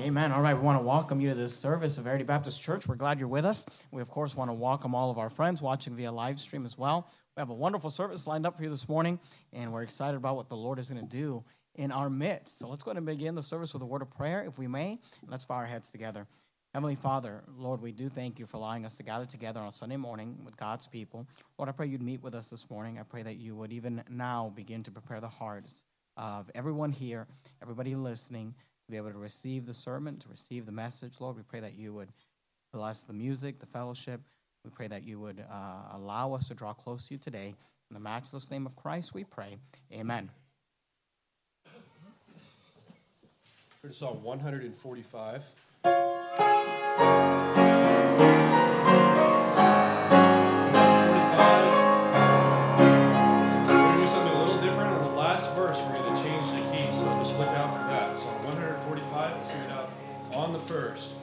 Amen. All right, we want to welcome you to this service of Verity Baptist Church. We're glad you're with us. We, of course, want to welcome all of our friends watching via live stream as well. We have a wonderful service lined up for you this morning, and we're excited about what the Lord is going to do in our midst. So let's go ahead and begin the service with a word of prayer, if we may. Let's bow our heads together. Heavenly Father, Lord, we do thank you for allowing us to gather together on a Sunday morning with God's people. Lord, I pray you'd meet with us this morning. I pray that you would even now begin to prepare the hearts of everyone here, everybody listening, to be able to receive the sermon, to receive the message. Lord, we pray that you would bless the music, the fellowship. We pray that you would allow us to draw close to you today. In the matchless name of Christ, we pray. Amen. We're to Psalm 145. On the first.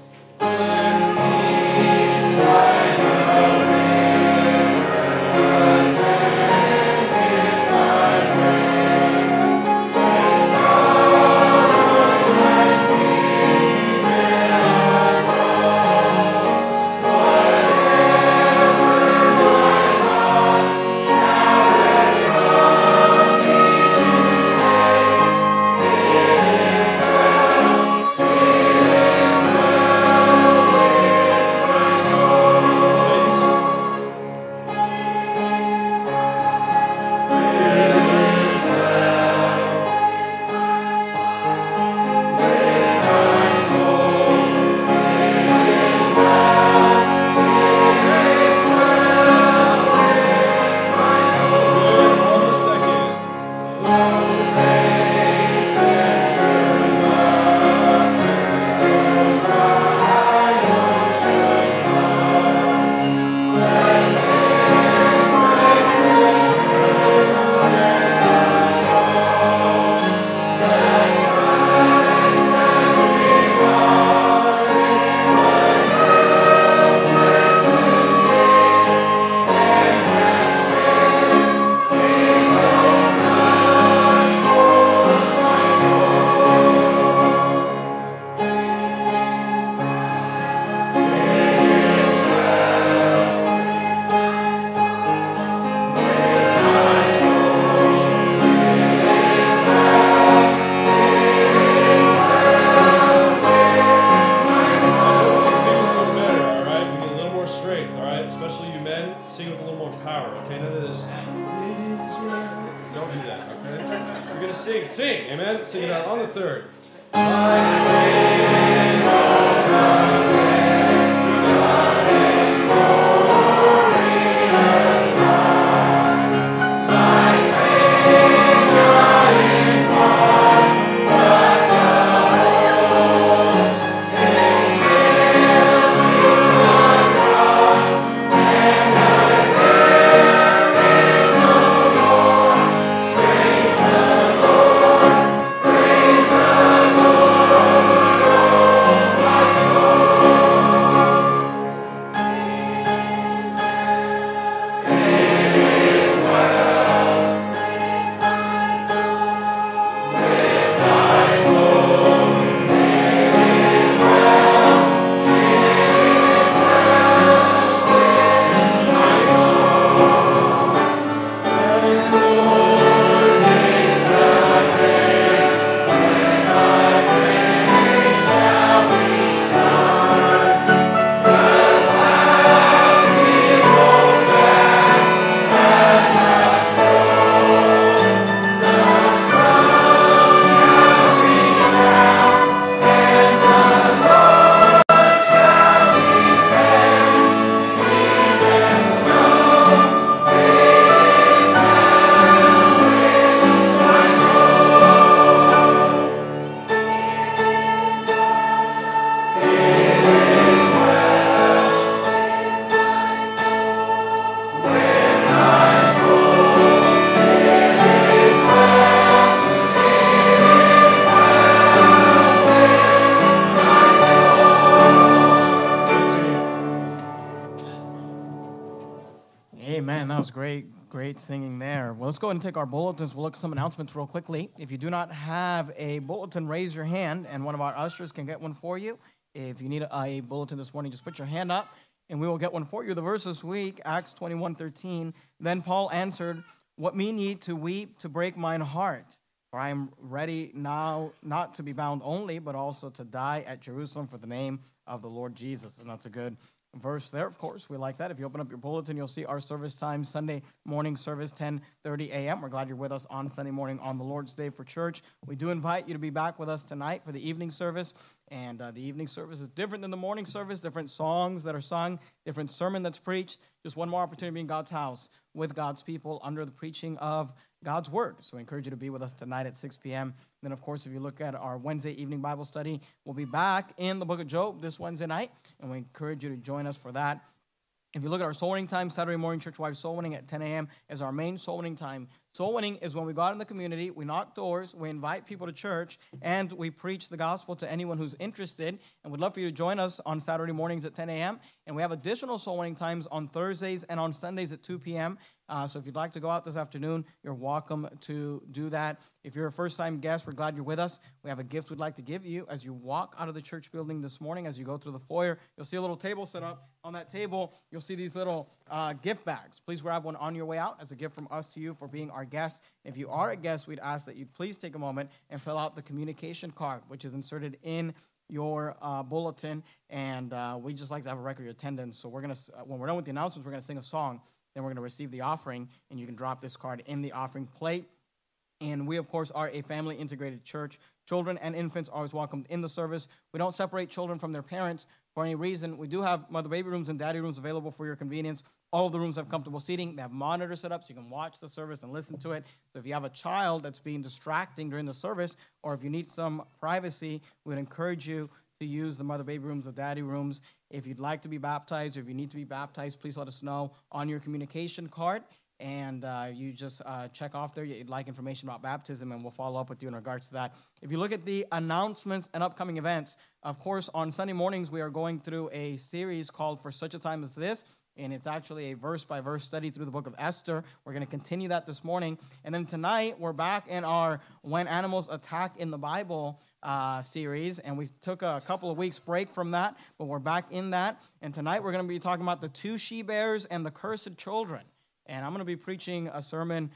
that was great singing there. Well, let's go ahead and take our bulletins. We'll look at some announcements real quickly. If you do not have a bulletin, raise your hand, and one of our ushers can get one for you. If you need a bulletin this morning, just put your hand up, and we will get one for you. The verse this week, Acts 21:13. Then Paul answered, "What mean ye to weep, to break mine heart? For I am ready now not to be bound only, but also to die at Jerusalem for the name of the Lord Jesus." And that's a good verse there, of course. We like that. If you open up your bulletin, you'll see our service time, Sunday morning service, 10:30 a.m. We're glad you're with us on Sunday morning on the Lord's Day for church. We do invite you to be back with us tonight for the evening service. And the evening service is different than the morning service, different songs that are sung, different sermon that's preached. Just one more opportunity to be in God's house with God's people under the preaching of God's word. So I encourage you to be with us tonight at 6 p.m. Then, of course, if you look at our Wednesday evening Bible study, we'll be back in the book of Job this Wednesday night, and we encourage you to join us for that. If you look at our soul winning time, Saturday morning church-wide soul winning at 10 a.m. is our main soul winning time. Soul winning is when we go out in the community, we knock doors, we invite people to church, and we preach the gospel to anyone who's interested. And we'd love for you to join us on Saturday mornings at 10 a.m. And we have additional soul winning times on Thursdays and on Sundays at 2 p.m. So if you'd like to go out this afternoon, you're welcome to do that. If you're a first-time guest, we're glad you're with us. We have a gift we'd like to give you as you walk out of the church building this morning. As you go through the foyer, you'll see a little table set up. On that table, you'll see these little gift bags. Please grab one on your way out as a gift from us to you for being our guest. If you are a guest, we'd ask that you please take a moment and fill out the communication card, which is inserted in your bulletin. And we just like to have a record of your attendance. So we're going to, when we're done with the announcements, we're going to sing a song. Then we're going to receive the offering, and you can drop this card in the offering plate. And we, of course, are a family-integrated church. Children and infants are always welcomed in the service. We don't separate children from their parents for any reason. We do have mother baby rooms and daddy rooms available for your convenience. All of the rooms have comfortable seating. They have monitors set up so you can watch the service and listen to it. So if you have a child that's being distracting during the service, or if you need some privacy, we would encourage you to use the mother baby rooms, the daddy rooms. If you'd like to be baptized, or if you need to be baptized, please let us know on your communication card. And you just check off there you'd like information about baptism, and we'll follow up with you in regards to that. If you look at the announcements and upcoming events, of course, on Sunday mornings, we are going through a series called For Such a Time as This, and it's actually a verse-by-verse study through the book of Esther. We're going to continue that this morning. And then tonight, we're back in our When Animals Attack in the Bible series, and we took a couple of weeks break from that, but we're back in that. And tonight, we're going to be talking about the two she-bears and the cursed children. And I'm going to be preaching a sermon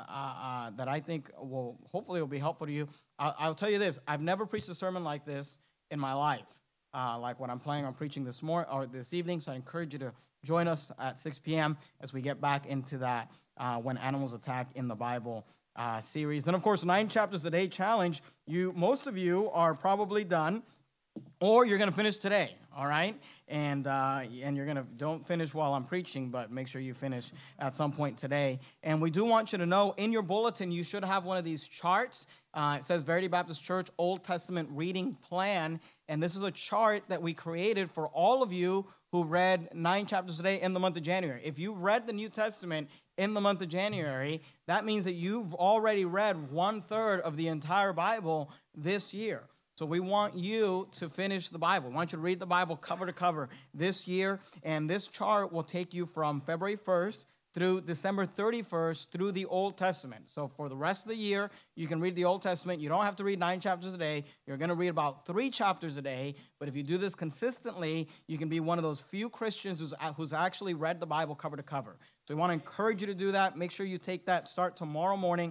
that I think will hopefully will be helpful to you. I'll tell you this: I've never preached a sermon like this in my life, like what I'm planning on preaching this morning or this evening. So I encourage you to join us at 6 p.m. as we get back into that When Animals Attack in the Bible series. And of course, 9 chapters a day challenge. Most of you are probably done, or you're going to finish today. All right, and you're gonna don't finish while I'm preaching, but make sure you finish at some point today. And we do want you to know in your bulletin you should have one of these charts. It says Verity Baptist Church Old Testament Reading Plan, and this is a chart that we created for all of you who read 9 chapters a day in the month of January. If you read the New Testament in the month of January, that means that you've already read 1/3 of the entire Bible this year. So we want you to finish the Bible. We want you to read the Bible cover to cover this year. And this chart will take you from February 1st through December 31st through the Old Testament. So for the rest of the year, you can read the Old Testament. You don't have to read 9 chapters a day. You're going to read about 3 chapters a day. But if you do this consistently, you can be one of those few Christians who's actually read the Bible cover to cover. So we want to encourage you to do that. Make sure you take that. Start tomorrow morning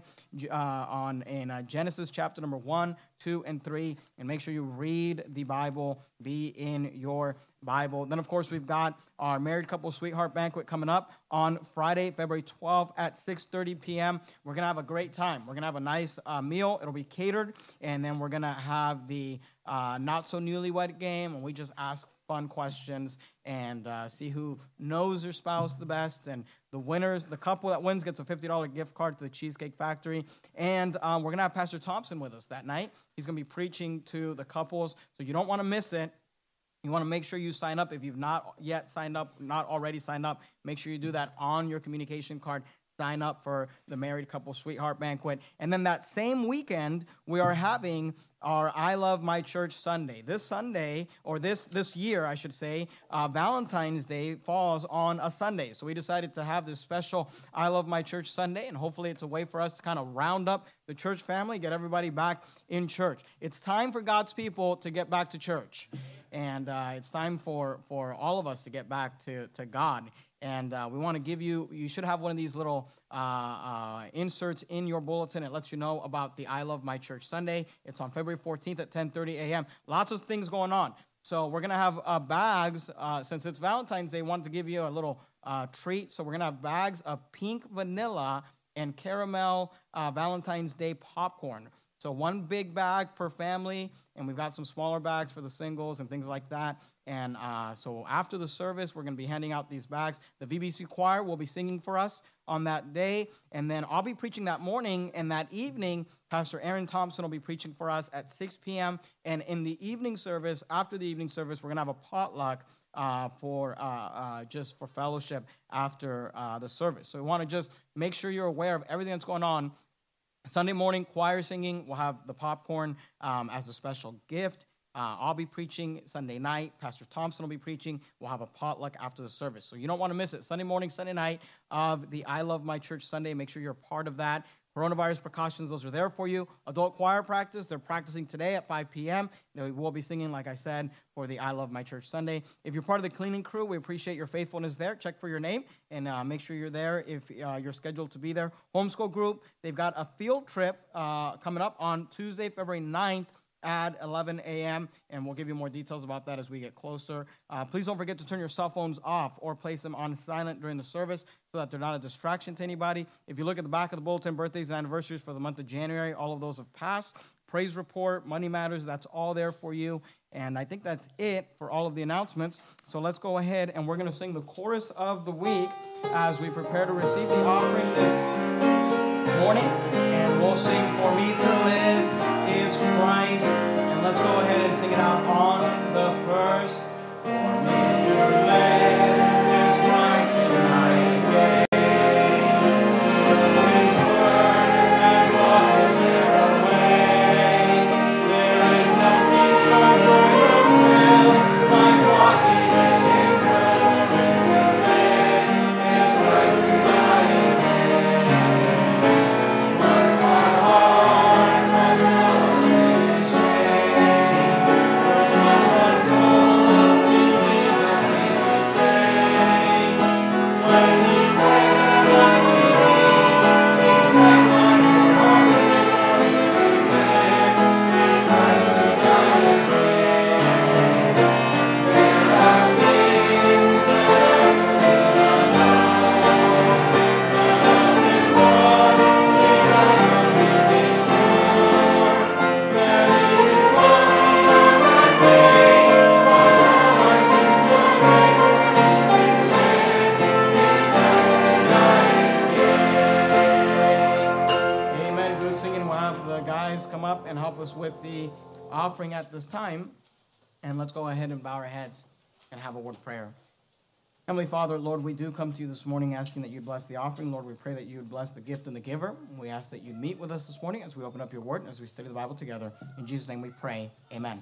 in Genesis chapter number 1, 2, and 3. And make sure you read the Bible. Be in your Bible. Then, of course, we've got our Married Couple Sweetheart Banquet coming up on Friday, February 12th at 6:30 p.m. We're going to have a great time. We're going to have a nice meal. It'll be catered. And then we're going to have the Not So Newlywed game. And we just ask fun questions and see who knows their spouse the best. And the couple that wins gets a $50 gift card to the Cheesecake Factory. And we're going to have Pastor Thompson with us that night. He's going to be preaching to the couples, so you don't want to miss it. You want to make sure you sign up. If you've not yet signed up, not already signed up, make sure you do that on your communication card. sign up for the married couple sweetheart banquet. And then that same weekend, we are having our I Love My Church Sunday. This Sunday, or this year, I should say, Valentine's Day falls on a Sunday. So we decided to have this special I Love My Church Sunday, and hopefully it's a way for us to kind of round up the church family, get everybody back in church. It's time for God's people to get back to church. And it's time for all of us to get back to God. And we want to give you should have one of these little inserts in your bulletin. It lets you know about the I Love My Church Sunday. It's on February 14th at 10:30 a.m. Lots of things going on. So we're going to have bags. Since it's Valentine's Day, I wanted to give you a little treat. So we're going to have bags of pink vanilla and caramel Valentine's Day popcorn. So one big bag per family, and we've got some smaller bags for the singles and things like that. And so after the service, we're going to be handing out these bags. The VBC choir will be singing for us on that day. And then I'll be preaching that morning. And that evening, Pastor Aaron Thompson will be preaching for us at 6 p.m. And in the evening service, after the evening service, we're going to have a potluck just for fellowship after the service. So we want to just make sure you're aware of everything that's going on. Sunday morning, choir singing. We'll have the popcorn as a special gift. I'll be preaching Sunday night. Pastor Thompson will be preaching. We'll have a potluck after the service. So you don't want to miss it. Sunday morning, Sunday night of the I Love My Church Sunday. Make sure you're a part of that. Coronavirus precautions, those are there for you. Adult choir practice, they're practicing today at 5 p.m. They will be singing, like I said, for the I Love My Church Sunday. If you're part of the cleaning crew, we appreciate your faithfulness there. Check for your name and make sure you're there if you're scheduled to be there. Homeschool group, they've got a field trip coming up on Tuesday, February 9th. At 11 a.m., and we'll give you more details about that as we get closer. Please don't forget to turn your cell phones off or place them on silent during the service so that they're not a distraction to anybody. If you look at the back of the bulletin, birthdays and anniversaries for the month of January, all of those have passed. Praise report, money matters, that's all there for you. And I think that's it for all of the announcements. So let's go ahead, and we're going to sing the chorus of the week as we prepare to receive the offering this morning. And we'll sing For Me to Live is Christ. And let's go ahead and sing it out on the first. For me to live is Christ and I is gain. Through His word and walk His narrow way. There is no peace, no joy, no thrill like walking in His will. For me to live is Christ and I is gain. Once my heart was full of sin and shame, for someone told me Jesus came to save. When He said, "Come to me," He said, "My heart is Christ and God is gain." There are things that us do not know. The love is one, the unconfident is sure. That He is walking on that way, was all my sins away. For me to live is Christ and I is gain. Amen. Good singing. We'll have the guys come up and help us with the offering at this time. And let's go ahead and bow our heads and have a word of prayer. Heavenly Father, Lord, we do come to you this morning asking that you bless the offering. Lord, we pray that you would bless the gift and the giver. And we ask that you'd meet with us this morning as we open up your word and as we study the Bible together. In Jesus' name we pray. Amen.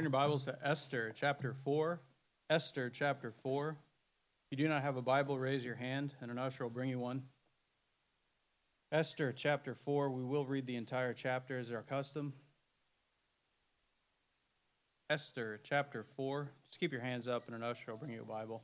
your Bibles to Esther chapter 4. Esther chapter 4. If you do not have a Bible, raise your hand, and an usher will bring you one. Esther chapter 4. We will read the entire chapter as our custom. Esther chapter 4. Just keep your hands up, and an usher will bring you a Bible.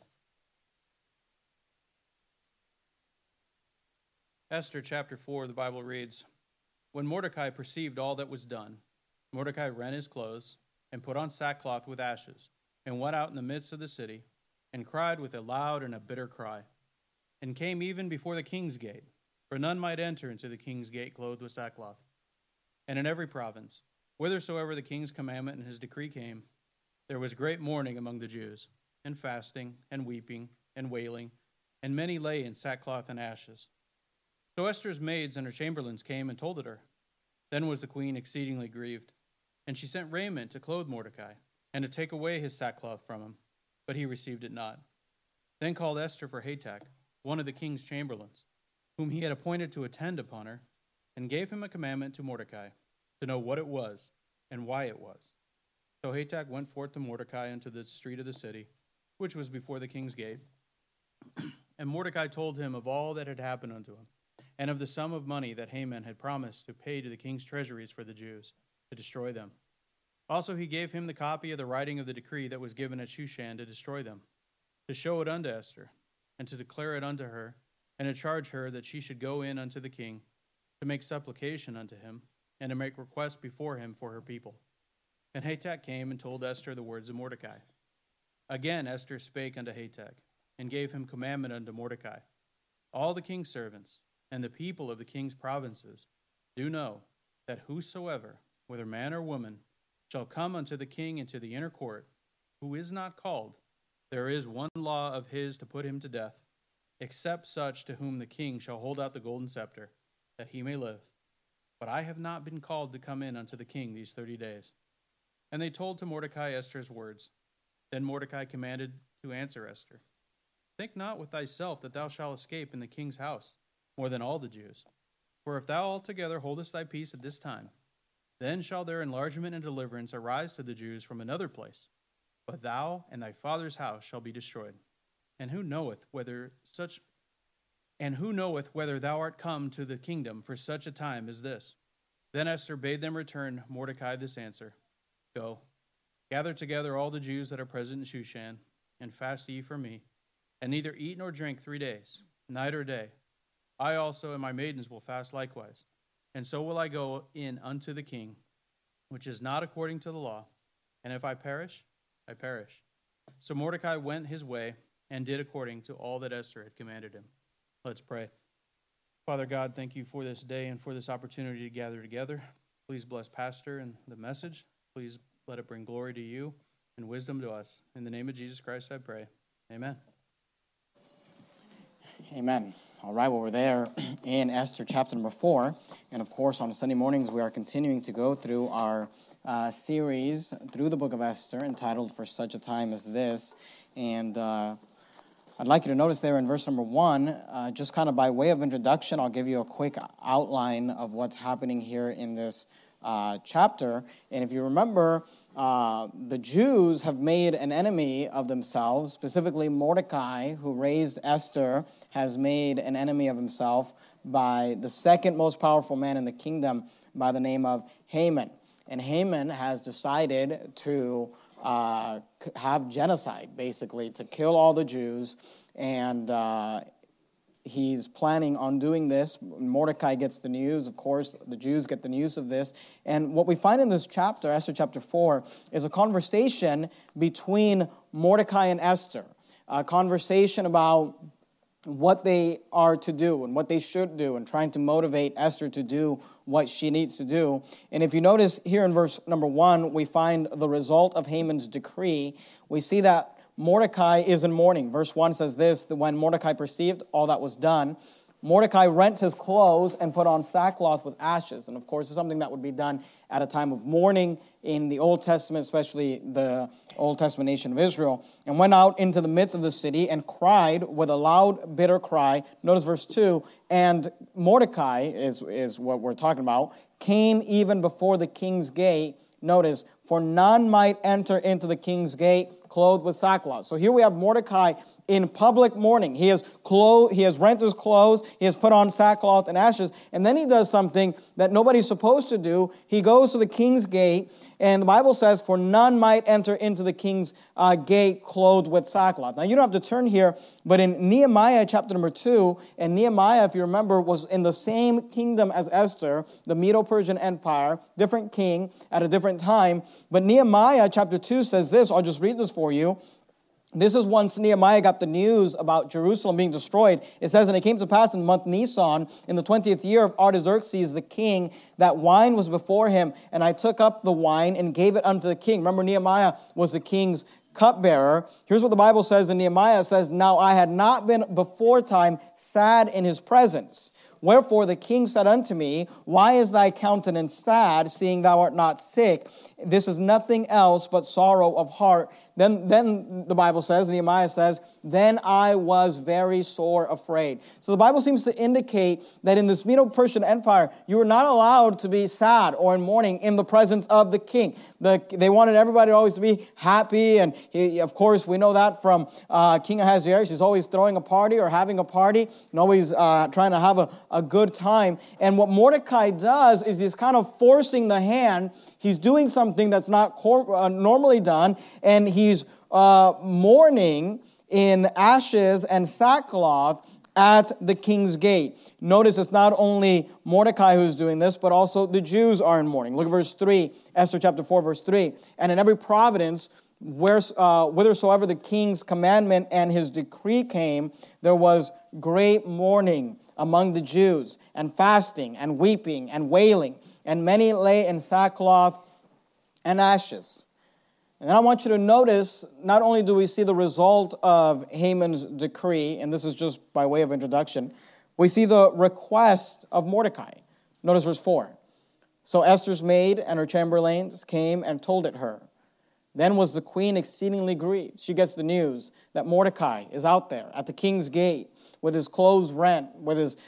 Esther chapter 4, the Bible reads, When Mordecai perceived all that was done, Mordecai rent his clothes, and put on sackcloth with ashes, and went out in the midst of the city, and cried with a loud and a bitter cry, and came even before the king's gate, for none might enter into the king's gate clothed with sackcloth. And in every province, whithersoever the king's commandment and his decree came, there was great mourning among the Jews, and fasting, and weeping, and wailing, and many lay in sackcloth and ashes. So Esther's maids and her chamberlains came and told it her. Then was the queen exceedingly grieved, and she sent raiment to clothe Mordecai, and to take away his sackcloth from him, but he received it not. Then called Esther for Hatach, one of the king's chamberlains, whom he had appointed to attend upon her, and gave him a commandment to Mordecai, to know what it was, and why it was. So Hatach went forth to Mordecai into the street of the city, which was before the king's gate. And Mordecai told him of all that had happened unto him, and of the sum of money that Haman had promised to pay to the king's treasuries for the Jews, to destroy them. Also he gave him the copy of the writing of the decree that was given at Shushan to destroy them, to show it unto Esther, and to declare it unto her, and to charge her that she should go in unto the king, to make supplication unto him, and to make request before him for her people. And Hatach came and told Esther the words of Mordecai. Again Esther spake unto Hatach, and gave him commandment unto Mordecai. All the king's servants, and the people of the king's provinces, do know that whosoever, whether man or woman, shall come unto the king into the inner court, who is not called, there is one law of his to put him to death, except such to whom the king shall hold out the golden scepter, that he may live. But I have not been called to come in unto the king these 30 days. And they told to Mordecai Esther's words. Then Mordecai commanded to answer Esther, Think not with thyself that thou shalt escape in the king's house, more than all the Jews. For if thou altogether holdest thy peace at this time, then shall their enlargement and deliverance arise to the Jews from another place. But thou and thy father's house shall be destroyed. And who knoweth whether thou art come to the kingdom for such a time as this? Then Esther bade them return Mordecai this answer. Go, gather together all the Jews that are present in Shushan, and fast ye for me, and neither eat nor drink 3 days, night or day. I also and my maidens will fast likewise. And so will I go in unto the king, which is not according to the law. And if I perish, I perish. So Mordecai went his way and did according to all that Esther had commanded him. Let's pray. Father God, thank you for this day and for this opportunity to gather together. Please bless Pastor and the message. Please let it bring glory to you and wisdom to us. In the name of Jesus Christ, I pray. Amen. Amen. All right, well, we're there in Esther chapter number 4. And, of course, on Sunday mornings, we are continuing to go through our series through the book of Esther entitled For Such a Time as This. And I'd like you to notice there in verse number 1, just kind of by way of introduction, I'll give you a quick outline of what's happening here in this chapter. And if you remember, the Jews have made an enemy of themselves. Specifically, Mordecai, who raised Esther, has made an enemy of himself by the second most powerful man in the kingdom by the name of Haman. And Haman has decided to have genocide, basically, to kill all the Jews. And he's planning on doing this. Mordecai gets the news. Of course, the Jews get the news of this. And what we find in this chapter, Esther chapter 4, is a conversation between Mordecai and Esther. A conversation about what they are to do and what they should do and trying to motivate Esther to do what she needs to do. And if you notice here in verse number 1, we find the result of Haman's decree. We see that Mordecai is in mourning. Verse 1 says this, that when Mordecai perceived all that was done, Mordecai rent his clothes and put on sackcloth with ashes. And of course, it's something that would be done at a time of mourning in the Old Testament, especially the Old Testament nation of Israel, and went out into the midst of the city and cried with a loud, bitter cry. Notice verse 2, and Mordecai is what we're talking about, came even before the king's gate. Notice, for none might enter into the king's gate clothed with sackcloth. So here we have Mordecai in public mourning. He has rent his clothes, he has put on sackcloth and ashes, and then he does something that nobody's supposed to do. He goes to the king's gate, and the Bible says, for none might enter into the king's gate clothed with sackcloth. Now, you don't have to turn here, but in Nehemiah chapter number 2, and Nehemiah, if you remember, was in the same kingdom as Esther, the Medo-Persian Empire, different king at a different time. But Nehemiah chapter 2 says this, I'll just read this for you. This is once Nehemiah got the news about Jerusalem being destroyed. It says, and it came to pass in the month Nisan, in the 20th year of Artaxerxes the king, that wine was before him, and I took up the wine and gave it unto the king. Remember, Nehemiah was the king's cupbearer. Here's what the Bible says in Nehemiah. It says, now I had not been before time sad in his presence. Wherefore the king said unto me, why is thy countenance sad, seeing thou art not sick? This is nothing else but sorrow of heart. Then the Bible says, Nehemiah says, then I was very sore afraid. So the Bible seems to indicate that in this Medo-Persian Empire, you were not allowed to be sad or in mourning in the presence of the king. They wanted everybody always to be happy, and of course we know that from King Ahasuerus. He's always throwing a party or having a party and always trying to have a good time. And what Mordecai does is he's kind of forcing the hand. He's doing something that's not normally done, and he's mourning in ashes and sackcloth at the king's gate. Notice it's not only Mordecai who's doing this, but also the Jews are in mourning. Look at verse 3, Esther chapter 4, verse 3. And in every providence, whithersoever the king's commandment and his decree came, there was great mourning among the Jews, and fasting, and weeping, and wailing, and many lay in sackcloth and ashes. And then I want you to notice, not only do we see the result of Haman's decree, and this is just by way of introduction, we see the request of Mordecai. Notice verse 4. So Esther's maid and her chamberlains came and told it her. Then was the queen exceedingly grieved. She gets the news that Mordecai is out there at the king's gate, with his clothes rent, with his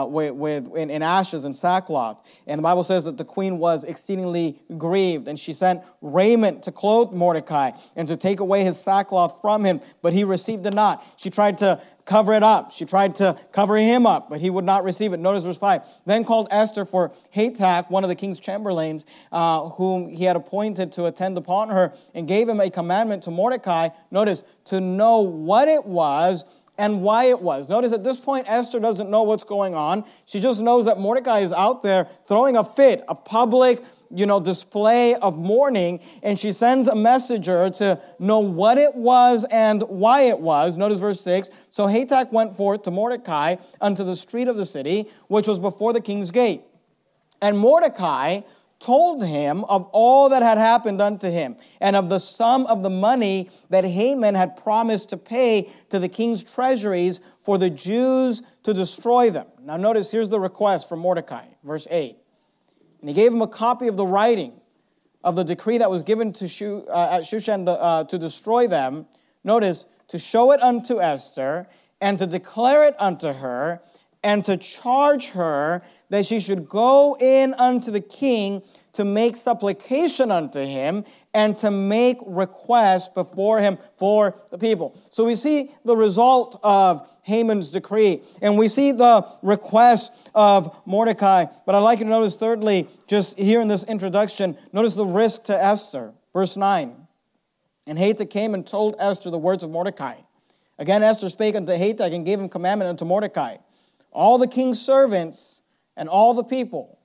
in ashes and sackcloth. And the Bible says that the queen was exceedingly grieved, and she sent raiment to clothe Mordecai and to take away his sackcloth from him, but he received it not. She tried to cover it up. She tried to cover him up, but he would not receive it. Notice verse 5. Then called Esther for Hatak, one of the king's chamberlains, whom he had appointed to attend upon her, and gave him a commandment to Mordecai, notice, to know what it was and why it was. Notice at this point, Esther doesn't know what's going on. She just knows that Mordecai is out there throwing a fit, a public, display of mourning, and she sends a messenger to know what it was and why it was. Notice verse 6. So Hatak went forth to Mordecai unto the street of the city, which was before the king's gate. And Mordecai told him of all that had happened unto him, and of the sum of the money that Haman had promised to pay to the king's treasuries for the Jews to destroy them. Now notice, here's the request from Mordecai, verse 8. And he gave him a copy of the writing of the decree that was given to at Shushan to destroy them. Notice, to show it unto Esther, and to declare it unto her, and to charge her that she should go in unto the king to make supplication unto him and to make request before him for the people. So we see the result of Haman's decree, and we see the request of Mordecai. But I'd like you to notice, thirdly, just here in this introduction, notice the risk to Esther. Verse 9. And Hatak came and told Esther the words of Mordecai. Again, Esther spake unto Hatak and gave him commandment unto Mordecai, all the king's servants and all the people.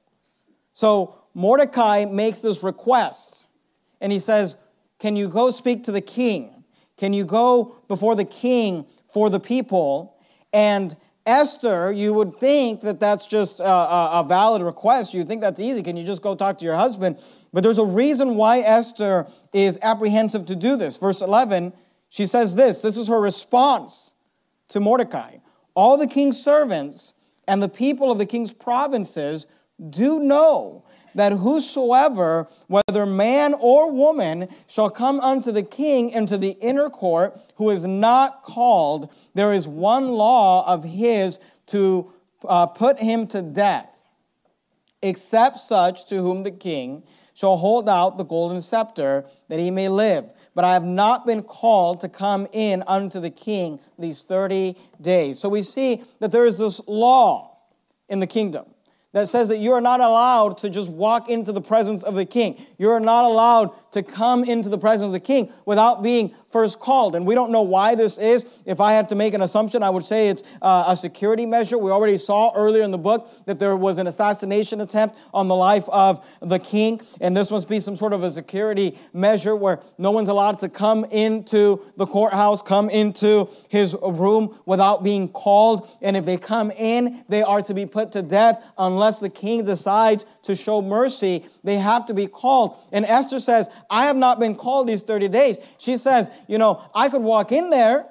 So Mordecai makes this request, and he says, can you go speak to the king? Can you go before the king for the people? And Esther, you would think that that's just a valid request. You think that's easy. Can you just go talk to your husband? But there's a reason why Esther is apprehensive to do this. Verse 11, she says this. This is her response to Mordecai. All the king's servants and the people of the king's provinces do know that whosoever, whether man or woman, shall come unto the king into the inner court, who is not called, there is one law of his to put him to death, except such to whom the king shall hold out the golden scepter, that he may live. But I have not been called to come in unto the king these 30 days. So we see that there is this law in the kingdom that says that you are not allowed to just walk into the presence of the king. You are not allowed to come into the presence of the king without being first called. And we don't know why this is. If I had to make an assumption, I would say it's a security measure. We already saw earlier in the book that there was an assassination attempt on the life of the king. And this must be some sort of a security measure where no one's allowed to come into the courthouse, come into his room without being called. And if they come in, they are to be put to death unless the king decides to show mercy. They have to be called. And Esther says, I have not been called these 30 days. She says, I could walk in there,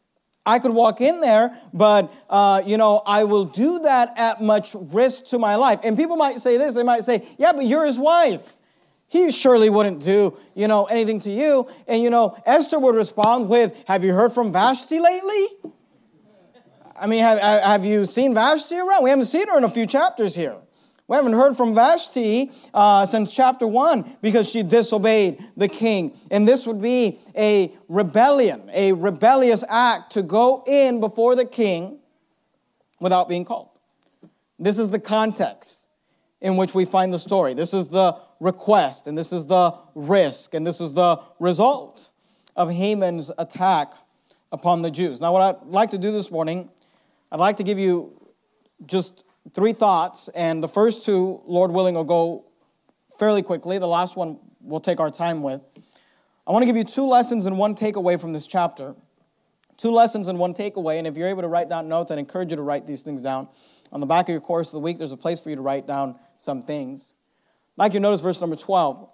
but, I will do that at much risk to my life. And people might say this, they might say, yeah, but you're his wife. He surely wouldn't do, anything to you. And, Esther would respond with, have you heard from Vashti lately? I mean, have you seen Vashti around? We haven't seen her in a few chapters here. We haven't heard from Vashti since chapter 1 because she disobeyed the king. And this would be a rebellion, a rebellious act to go in before the king without being called. This is the context in which we find the story. This is the request, and this is the risk, and this is the result of Haman's attack upon the Jews. Now, what I'd like to do this morning, I'd like to give you just 3 thoughts, and the first 2, Lord willing, will go fairly quickly. The last one we'll take our time with. I want to give you 2 lessons and 1 takeaway from this chapter. 2 lessons and 1 takeaway, and if you're able to write down notes, I'd encourage you to write these things down. On the back of your course of the week, there's a place for you to write down some things. I'd like you to notice verse number 12.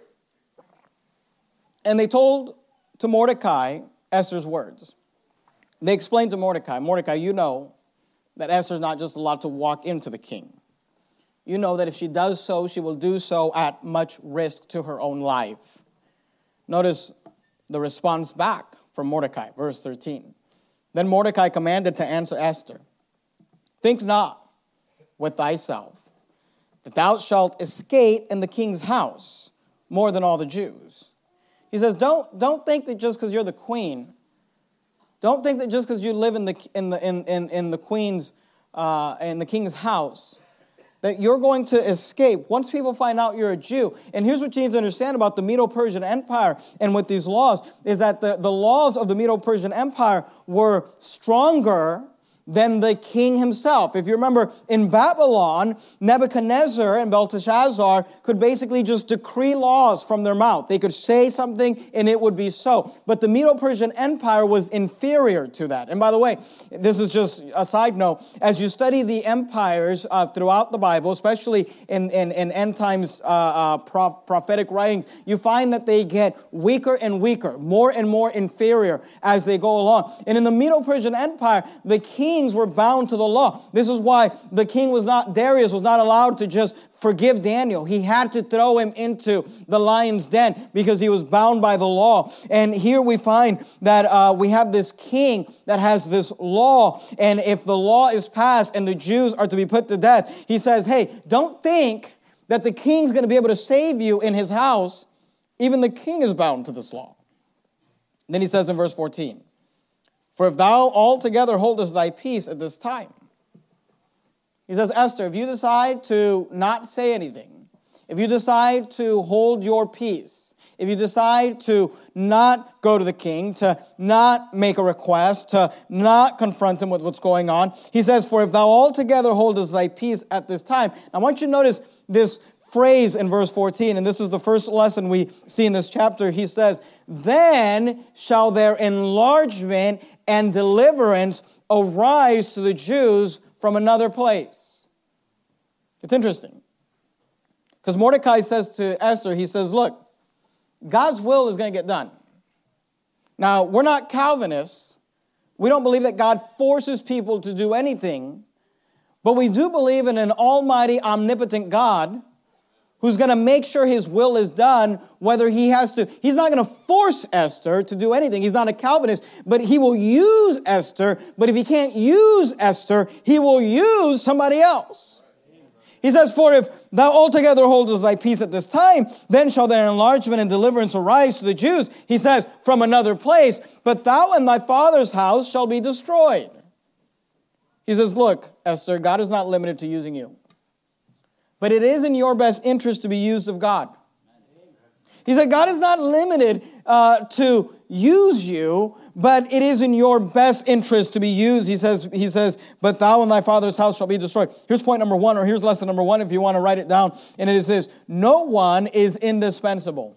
And they told to Mordecai Esther's words. They explained to Mordecai, you know that Esther's not just allowed to walk into the king. You know that if she does so, she will do so at much risk to her own life. Notice the response back from Mordecai, verse 13. Then Mordecai commanded to answer Esther, think not with thyself that thou shalt escape in the king's house more than all the Jews. He says, don't think that just because you're the queen, don't think that just because you live in the queen's in the king's house, that you're going to escape. Once people find out you're a Jew, and here's what you need to understand about the Medo-Persian Empire and with these laws, is that the laws of the Medo-Persian Empire were stronger than the king himself. If you remember, in Babylon, Nebuchadnezzar and Belteshazzar could basically just decree laws from their mouth. They could say something and it would be so. But the Medo-Persian Empire was inferior to that. And by the way, this is just a side note. As you study the empires throughout the Bible, especially in end times prophetic writings, you find that they get weaker and weaker, more and more inferior as they go along. And in the Medo-Persian Empire, the kings were bound to the law. This is why the king Darius was not allowed to just forgive Daniel. He had to throw him into the lion's den because he was bound by the law. And here we find that we have this king that has this law. And if the law is passed and the Jews are to be put to death, he says, hey, don't think that the king's going to be able to save you in his house. Even the king is bound to this law. And then he says in verse 14, for if thou altogether holdest thy peace at this time. He says, Esther, if you decide to not say anything, if you decide to hold your peace, if you decide to not go to the king, to not make a request, to not confront him with what's going on, he says, for if thou altogether holdest thy peace at this time. I want you to notice this phrase in verse 14, and this is the first lesson we see in this chapter. He says, then shall their enlargement and deliverance arise to the Jews from another place. It's interesting. Because Mordecai says to Esther, he says, look, God's will is going to get done. Now, we're not Calvinists. We don't believe that God forces people to do anything. But we do believe in an almighty, omnipotent God who's going to make sure his will is done, whether he has to. He's not going to force Esther to do anything. He's not a Calvinist, but he will use Esther. But if he can't use Esther, he will use somebody else. He says, for if thou altogether holdest thy peace at this time, then shall their enlargement and deliverance arise to the Jews. He says, from another place, but thou and thy father's house shall be destroyed. He says, look, Esther, God is not limited to using you. But it is in your best interest to be used of God. He said, God is not limited to use you, but it is in your best interest to be used. He says, but thou and thy father's house shall be destroyed. Here's point number 1, or here's lesson number 1 if you want to write it down. And it is this: no one is indispensable.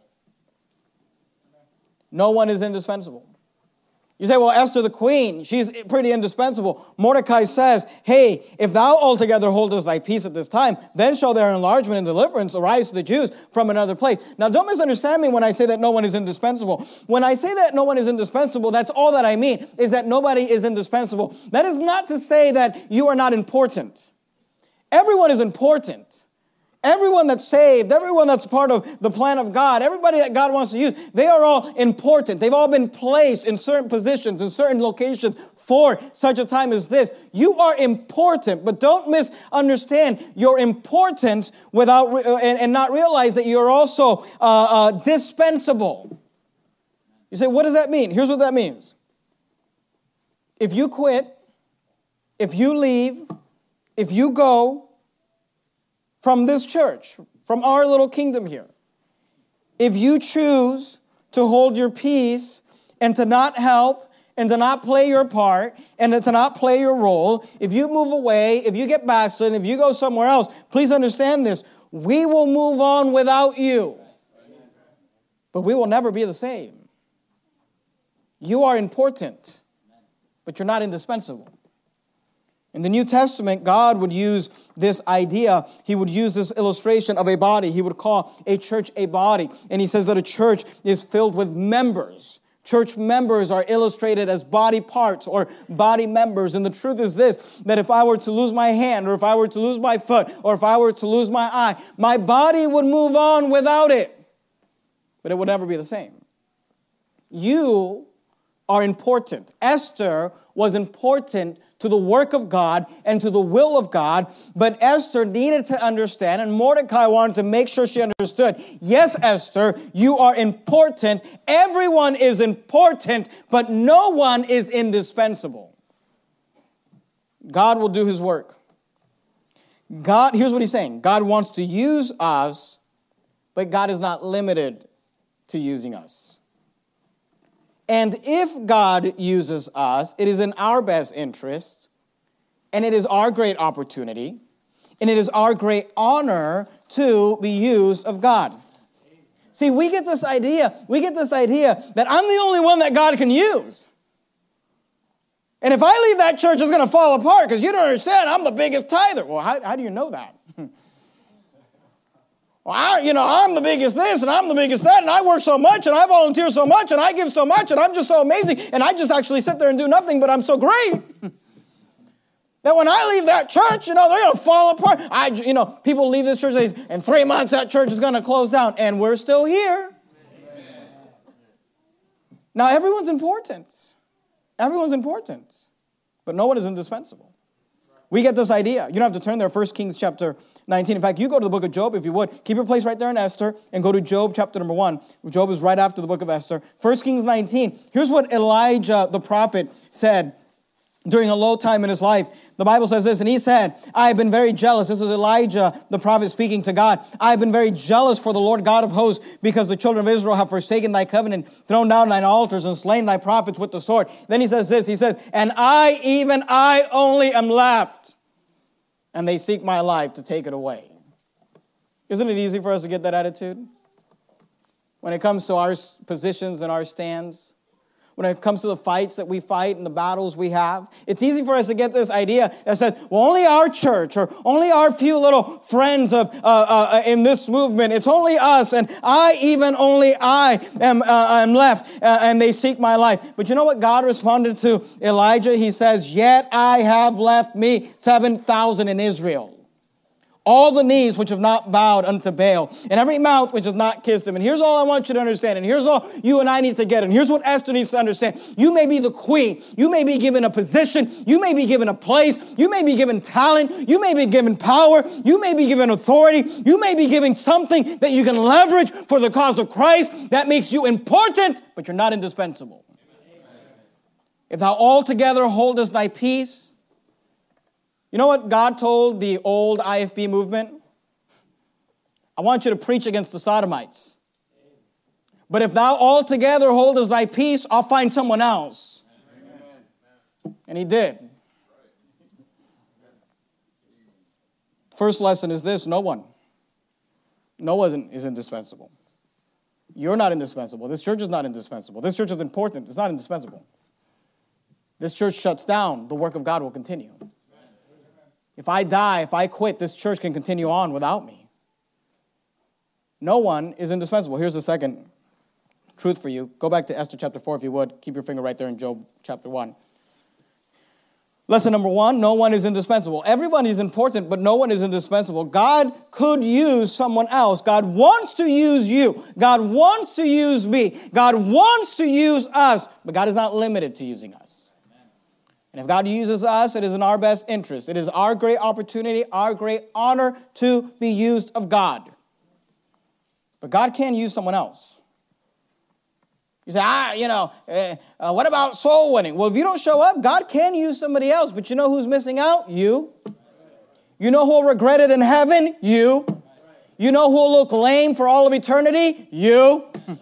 No one is indispensable. You say, well, Esther the queen, she's pretty indispensable. Mordecai says, hey, if thou altogether holdest thy peace at this time, then shall their enlargement and deliverance arise to the Jews from another place. Now, don't misunderstand me when I say that no one is indispensable. When I say that no one is indispensable, that's all that I mean, is that nobody is indispensable. That is not to say that you are not important. Everyone is important. Everyone that's saved, everyone that's part of the plan of God, everybody that God wants to use, they are all important. They've all been placed in certain positions, in certain locations for such a time as this. You are important, but don't misunderstand your importance and not realize that you're also dispensable. You say, what does that mean? Here's what that means. If you quit, if you leave, if you go from this church, from our little kingdom here, if you choose to hold your peace and to not help and to not play your part and to not play your role, if you move away, if you get backslidden, if you go somewhere else, please understand this: we will move on without you. But we will never be the same. You are important, but you're not indispensable. In the New Testament, God would use this idea. He would use this illustration of a body. He would call a church a body. And he says that a church is filled with members. Church members are illustrated as body parts or body members. And the truth is this, that if I were to lose my hand, or if I were to lose my foot, or if I were to lose my eye, my body would move on without it. But it would never be the same. You are important. Esther was important to the work of God and to the will of God, but Esther needed to understand, and Mordecai wanted to make sure she understood, yes, Esther, you are important. Everyone is important, but no one is indispensable. God will do his work. God, here's what he's saying. God wants to use us, but God is not limited to using us. And if God uses us, it is in our best interest, and it is our great opportunity, and it is our great honor to be used of God. See, we get this idea that I'm the only one that God can use. And if I leave that church, it's going to fall apart because you don't understand, I'm the biggest tither. Well, how do you know that? Well, I'm the biggest this, and I'm the biggest that, and I work so much, and I volunteer so much, and I give so much, and I'm just so amazing, and I just actually sit there and do nothing, but I'm so great. That when I leave that church, they're going to fall apart. People leave this church, and in 3 months, that church is going to close down, and we're still here. Amen. Now, everyone's important. Everyone's important, but no one is indispensable. We get this idea. You don't have to turn there. 1 Kings chapter 19. In fact, you go to the book of Job if you would. Keep your place right there in Esther and go to Job chapter number 1. Job is right after the book of Esther. 1 Kings 19. Here's what Elijah the prophet said during a low time in his life. The Bible says this, and he said, I have been very jealous. This is Elijah the prophet speaking to God. I have been very jealous for the Lord God of hosts, because the children of Israel have forsaken thy covenant, thrown down thine altars, and slain thy prophets with the sword. Then he says this, he says, and I only am left, and they seek my life to take it away. Isn't it easy for us to get that attitude? When it comes to our positions and our stands, when it comes to the fights that we fight and the battles we have, it's easy for us to get this idea that says, well, only our church or only our few little friends in this movement, it's only us, and only I am left, and they seek my life. But you know what God responded to Elijah? He says, yet I have left me 7,000 in Israel. all the knees which have not bowed unto Baal, and every mouth which has not kissed him. And here's all I want you to understand, and here's all you and I need to get, and here's what Esther needs to understand. You may be the queen. You may be given a position. You may be given a place. You may be given talent. You may be given power. You may be given authority. You may be given something that you can leverage for the cause of Christ that makes you important, but you're not indispensable. If thou altogether holdest thy peace. You know what God told the old IFB movement? I want you to preach against the Sodomites. But if thou altogether holdest thy peace, I'll find someone else. Amen. And he did. First lesson is this: no one is indispensable. You're not indispensable. This church is not indispensable. This church is important. It's not indispensable. This church shuts down. The work of God will continue. If I die, if I quit, this church can continue on without me. No one is indispensable. Here's the second truth for you. Go back to Esther chapter 4 if you would. Keep your finger right there in Job chapter 1. Lesson number 1, no one is indispensable. Everybody is important, but no one is indispensable. God could use someone else. God wants to use you. God wants to use me. God wants to use us, but God is not limited to using us. And if God uses us, it is in our best interest. It is our great opportunity, our great honor to be used of God. But God can use someone else. You say, what about soul winning? Well, if you don't show up, God can use somebody else. But you know who's missing out? You. You know who will regret it in heaven? You. You know who will look lame for all of eternity? You.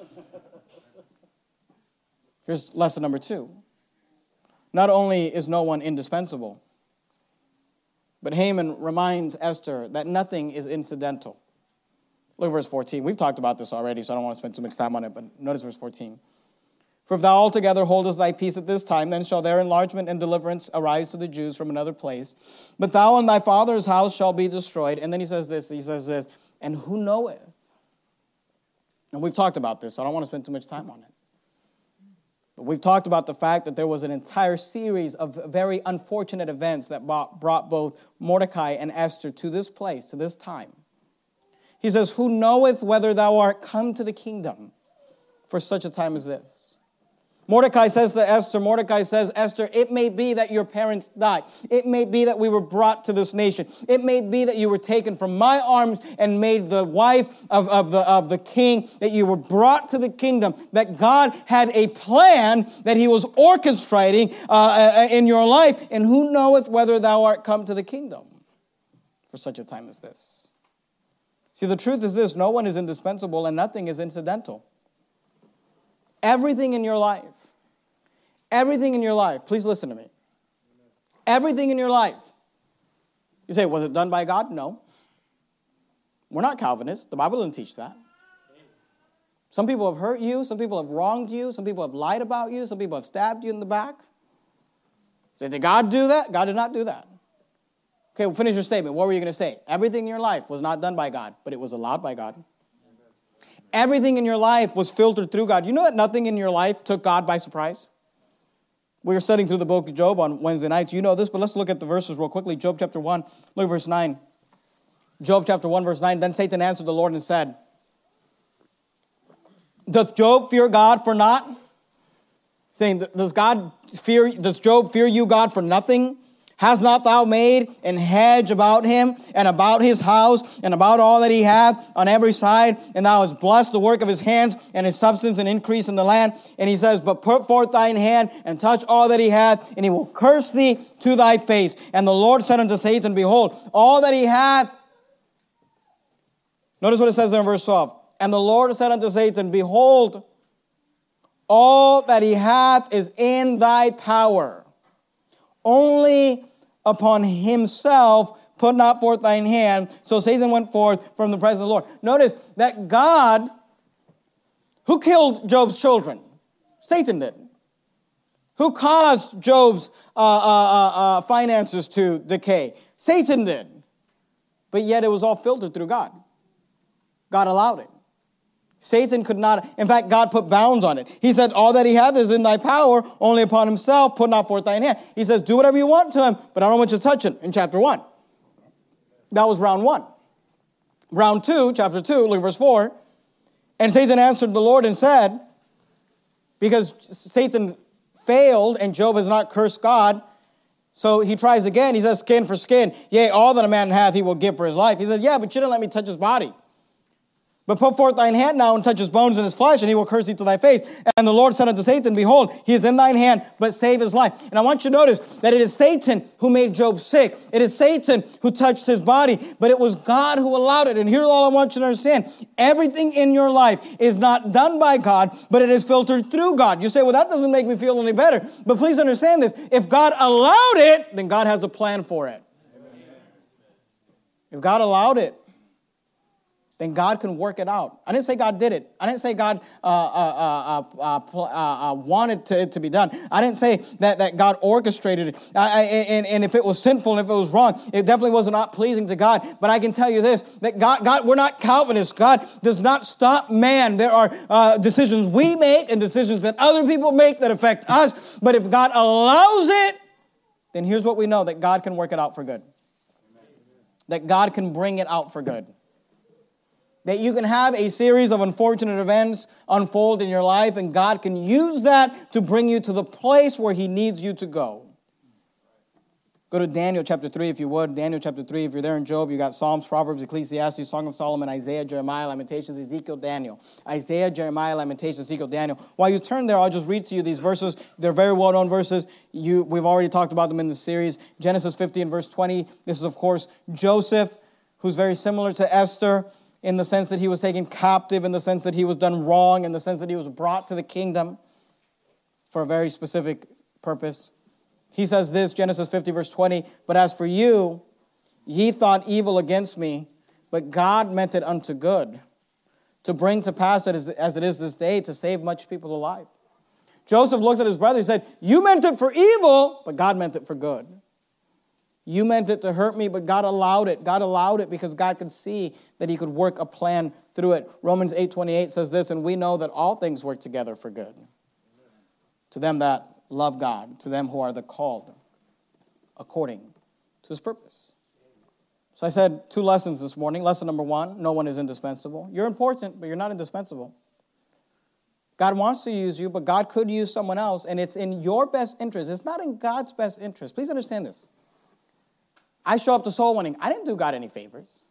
Here's lesson number 2. Not only is no one indispensable, but Haman reminds Esther that nothing is incidental. Look at verse 14. We've talked about this already, so I don't want to spend too much time on it, but notice verse 14. For if thou altogether holdest thy peace at this time, then shall their enlargement and deliverance arise to the Jews from another place. But thou and thy father's house shall be destroyed. And then he says this, and who knoweth? And we've talked about this, so I don't want to spend too much time on it. But we've talked about the fact that there was an entire series of very unfortunate events that brought both Mordecai and Esther to this place, to this time. He says, who knoweth whether thou art come to the kingdom for such a time as this? Mordecai says, Esther, it may be that your parents died. It may be that we were brought to this nation. It may be that you were taken from my arms and made the wife of the king, that you were brought to the kingdom, that God had a plan that he was orchestrating in your life. And who knoweth whether thou art come to the kingdom for such a time as this? See, the truth is this: no one is indispensable and nothing is incidental. Everything in your life, please listen to me. Everything in your life. You say, was it done by God? No. We're not Calvinists. The Bible doesn't teach that. Some people have hurt you. Some people have wronged you. Some people have lied about you. Some people have stabbed you in the back. Say, did God do that? God did not do that. Okay, well, finish your statement. What were you going to say? Everything in your life was not done by God, but it was allowed by God. Everything in your life was filtered through God. You know that nothing in your life took God by surprise? We were studying through the book of Job on Wednesday nights. You know this, but let's look at the verses real quickly. Job chapter 1, look at verse 9. Job chapter 1, verse 9. Then Satan answered the Lord and said, doth Job fear God for naught? Saying, does Job fear you, God, for nothing? Hast not thou made an hedge about him and about his house and about all that he hath on every side? And thou hast blessed the work of his hands and his substance and increase in the land. And he says, but put forth thine hand and touch all that he hath, and he will curse thee to thy face. And the Lord said unto Satan, behold, all that he hath. Notice what it says there in verse 12. And the Lord said unto Satan, behold, all that he hath is in thy power. Only upon himself put not forth thine hand. So Satan went forth from the presence of the Lord. Notice that God, who killed Job's children? Satan did. Who caused Job's finances to decay? Satan did. But yet it was all filtered through God. God allowed it. Satan could not, in fact, God put bounds on it. He said, all that he hath is in thy power, only upon himself put not forth thine hand. He says, do whatever you want to him, but I don't want you to touch him in chapter 1. That was round 1. round 2, chapter 2, look at verse 4. And Satan answered the Lord and said, because Satan failed and Job has not cursed God, so he tries again. He says, skin for skin. Yea, all that a man hath he will give for his life. He says, yeah, but you didn't let me touch his body. But put forth thine hand now and touch his bones and his flesh, and he will curse thee to thy face. And the Lord said unto Satan, behold, he is in thine hand, but save his life. And I want you to notice that it is Satan who made Job sick. It is Satan who touched his body, but it was God who allowed it. And here's all I want you to understand. Everything in your life is not done by God, but it is filtered through God. You say, well, that doesn't make me feel any better. But please understand this. If God allowed it, then God has a plan for it. If God allowed it, then God can work it out. I didn't say God did it. I didn't say God wanted it to be done. I didn't say that God orchestrated it. And if it was sinful and if it was wrong, it definitely was not pleasing to God. But I can tell you this, that God, we're not Calvinists. God does not stop man. There are decisions we make and decisions that other people make that affect us. But if God allows it, then here's what we know, that God can work it out for good. That God can bring it out for good. That you can have a series of unfortunate events unfold in your life, and God can use that to bring you to the place where He needs you to go. Go to Daniel chapter 3 if you would. Daniel chapter 3, if you're there in Job, you got Psalms, Proverbs, Ecclesiastes, Song of Solomon, Isaiah, Jeremiah, Lamentations, Ezekiel, Daniel. Isaiah, Jeremiah, Lamentations, Ezekiel, Daniel. While you turn there, I'll just read to you these verses. They're very well-known verses. We've already talked about them in the series. Genesis 50 and verse 20. This is, of course, Joseph, who's very similar to Esther, in the sense that he was taken captive, in the sense that he was done wrong, in the sense that he was brought to the kingdom for a very specific purpose. He says this, Genesis 50, verse 20, but as for you, ye thought evil against me, but God meant it unto good, to bring to pass it as it is this day, to save much people alive. Joseph looks at his brother, he said, you meant it for evil, but God meant it for good. You meant it to hurt me, but God allowed it. God allowed it because God could see that He could work a plan through it. Romans 8:28 says this, and we know that all things work together for good. To them that love God, to them who are the called according to His purpose. So I said 2 lessons this morning. Lesson number 1, no one is indispensable. You're important, but you're not indispensable. God wants to use you, but God could use someone else, and it's in your best interest. It's not in God's best interest. Please understand this. I show up to soul winning. I didn't do God any favors.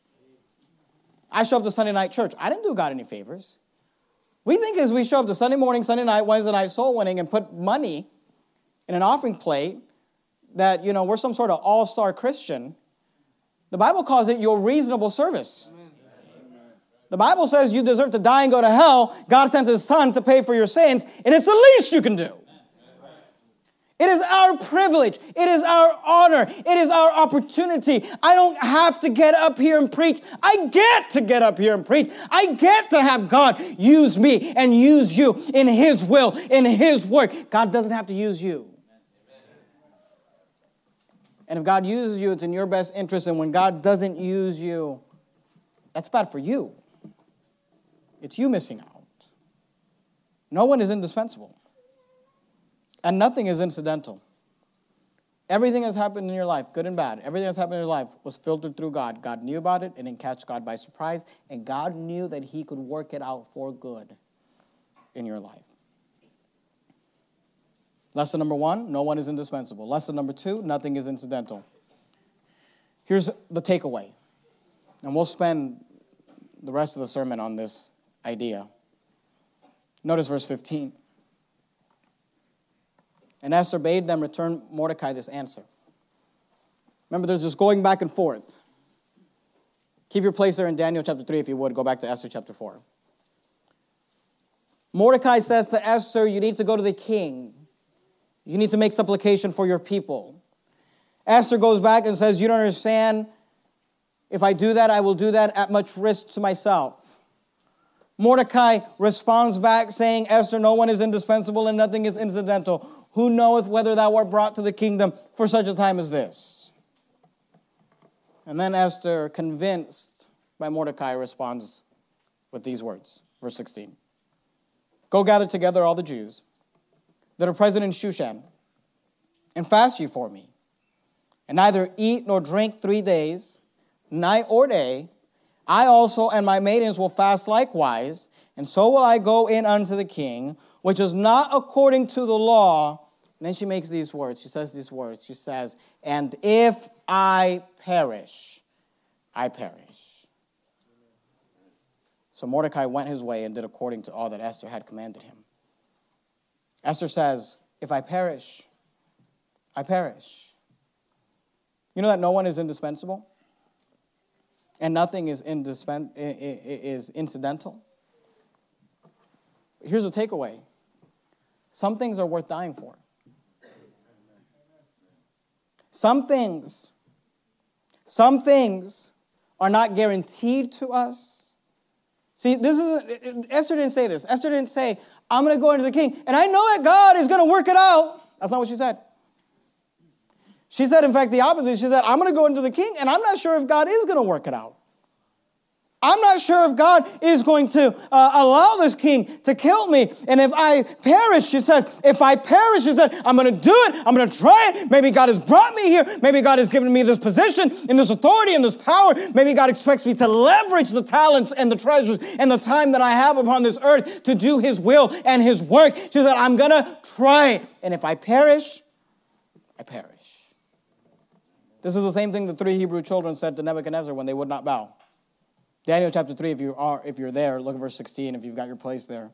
I show up to Sunday night church. I didn't do God any favors. We think as we show up to Sunday morning, Sunday night, Wednesday night soul winning and put money in an offering plate that, we're some sort of all-star Christian. The Bible calls it your reasonable service. Amen. The Bible says you deserve to die and go to hell. God sent His Son to pay for your sins, and it's the least you can do. It is our privilege. It is our honor. It is our opportunity. I don't have to get up here and preach. I get to get up here and preach. I get to have God use me and use you in His will, in His work. God doesn't have to use you. And if God uses you, it's in your best interest. And when God doesn't use you, that's bad for you. It's you missing out. No one is indispensable. And nothing is incidental. Everything that's happened in your life, good and bad, everything that's happened in your life was filtered through God. God knew about it. It didn't catch God by surprise. And God knew that He could work it out for good in your life. Lesson number 1, no one is indispensable. Lesson number 2, nothing is incidental. Here's the takeaway. And we'll spend the rest of the sermon on this idea. Notice verse 15. And Esther bade them return Mordecai this answer. Remember, there's this going back and forth. Keep your place there in Daniel chapter 3 if you would. Go back to Esther chapter 4. Mordecai says to Esther, you need to go to the king. You need to make supplication for your people. Esther goes back and says, you don't understand. If I do that, I will do that at much risk to myself. Mordecai responds back saying, Esther, no one is indispensable and nothing is incidental. Who knoweth whether thou art brought to the kingdom for such a time as this? And then Esther, convinced by Mordecai, responds with these words. Verse 16. Go gather together all the Jews that are present in Shushan, and fast ye for me, and neither eat nor drink 3 days, night or day, I also and my maidens will fast likewise, and so will I go in unto the king, which is not according to the law. And then she makes these words. She says these words. She says, and if I perish, I perish. So Mordecai went his way and did according to all that Esther had commanded him. Esther says, if I perish, I perish. You know that no one is indispensable? And nothing is incidental? Here's a takeaway. Some things are worth dying for. Some things are not guaranteed to us. See, Esther didn't say this. Esther didn't say, I'm going to go into the king, and I know that God is going to work it out. That's not what she said. She said, in fact, the opposite. She said, I'm going to go into the king, and I'm not sure if God is going to work it out. I'm not sure if God is going to allow this king to kill me. And if I perish, she says, if I perish, she said, I'm going to do it. I'm going to try it. Maybe God has brought me here. Maybe God has given me this position and this authority and this power. Maybe God expects me to leverage the talents and the treasures and the time that I have upon this earth to do his will and his work. She said, I'm going to try it. And if I perish, I perish. This is the same thing the 3 Hebrew children said to Nebuchadnezzar when they would not bow. Daniel chapter 3, if you're there, look at verse 16 if you've got your place there.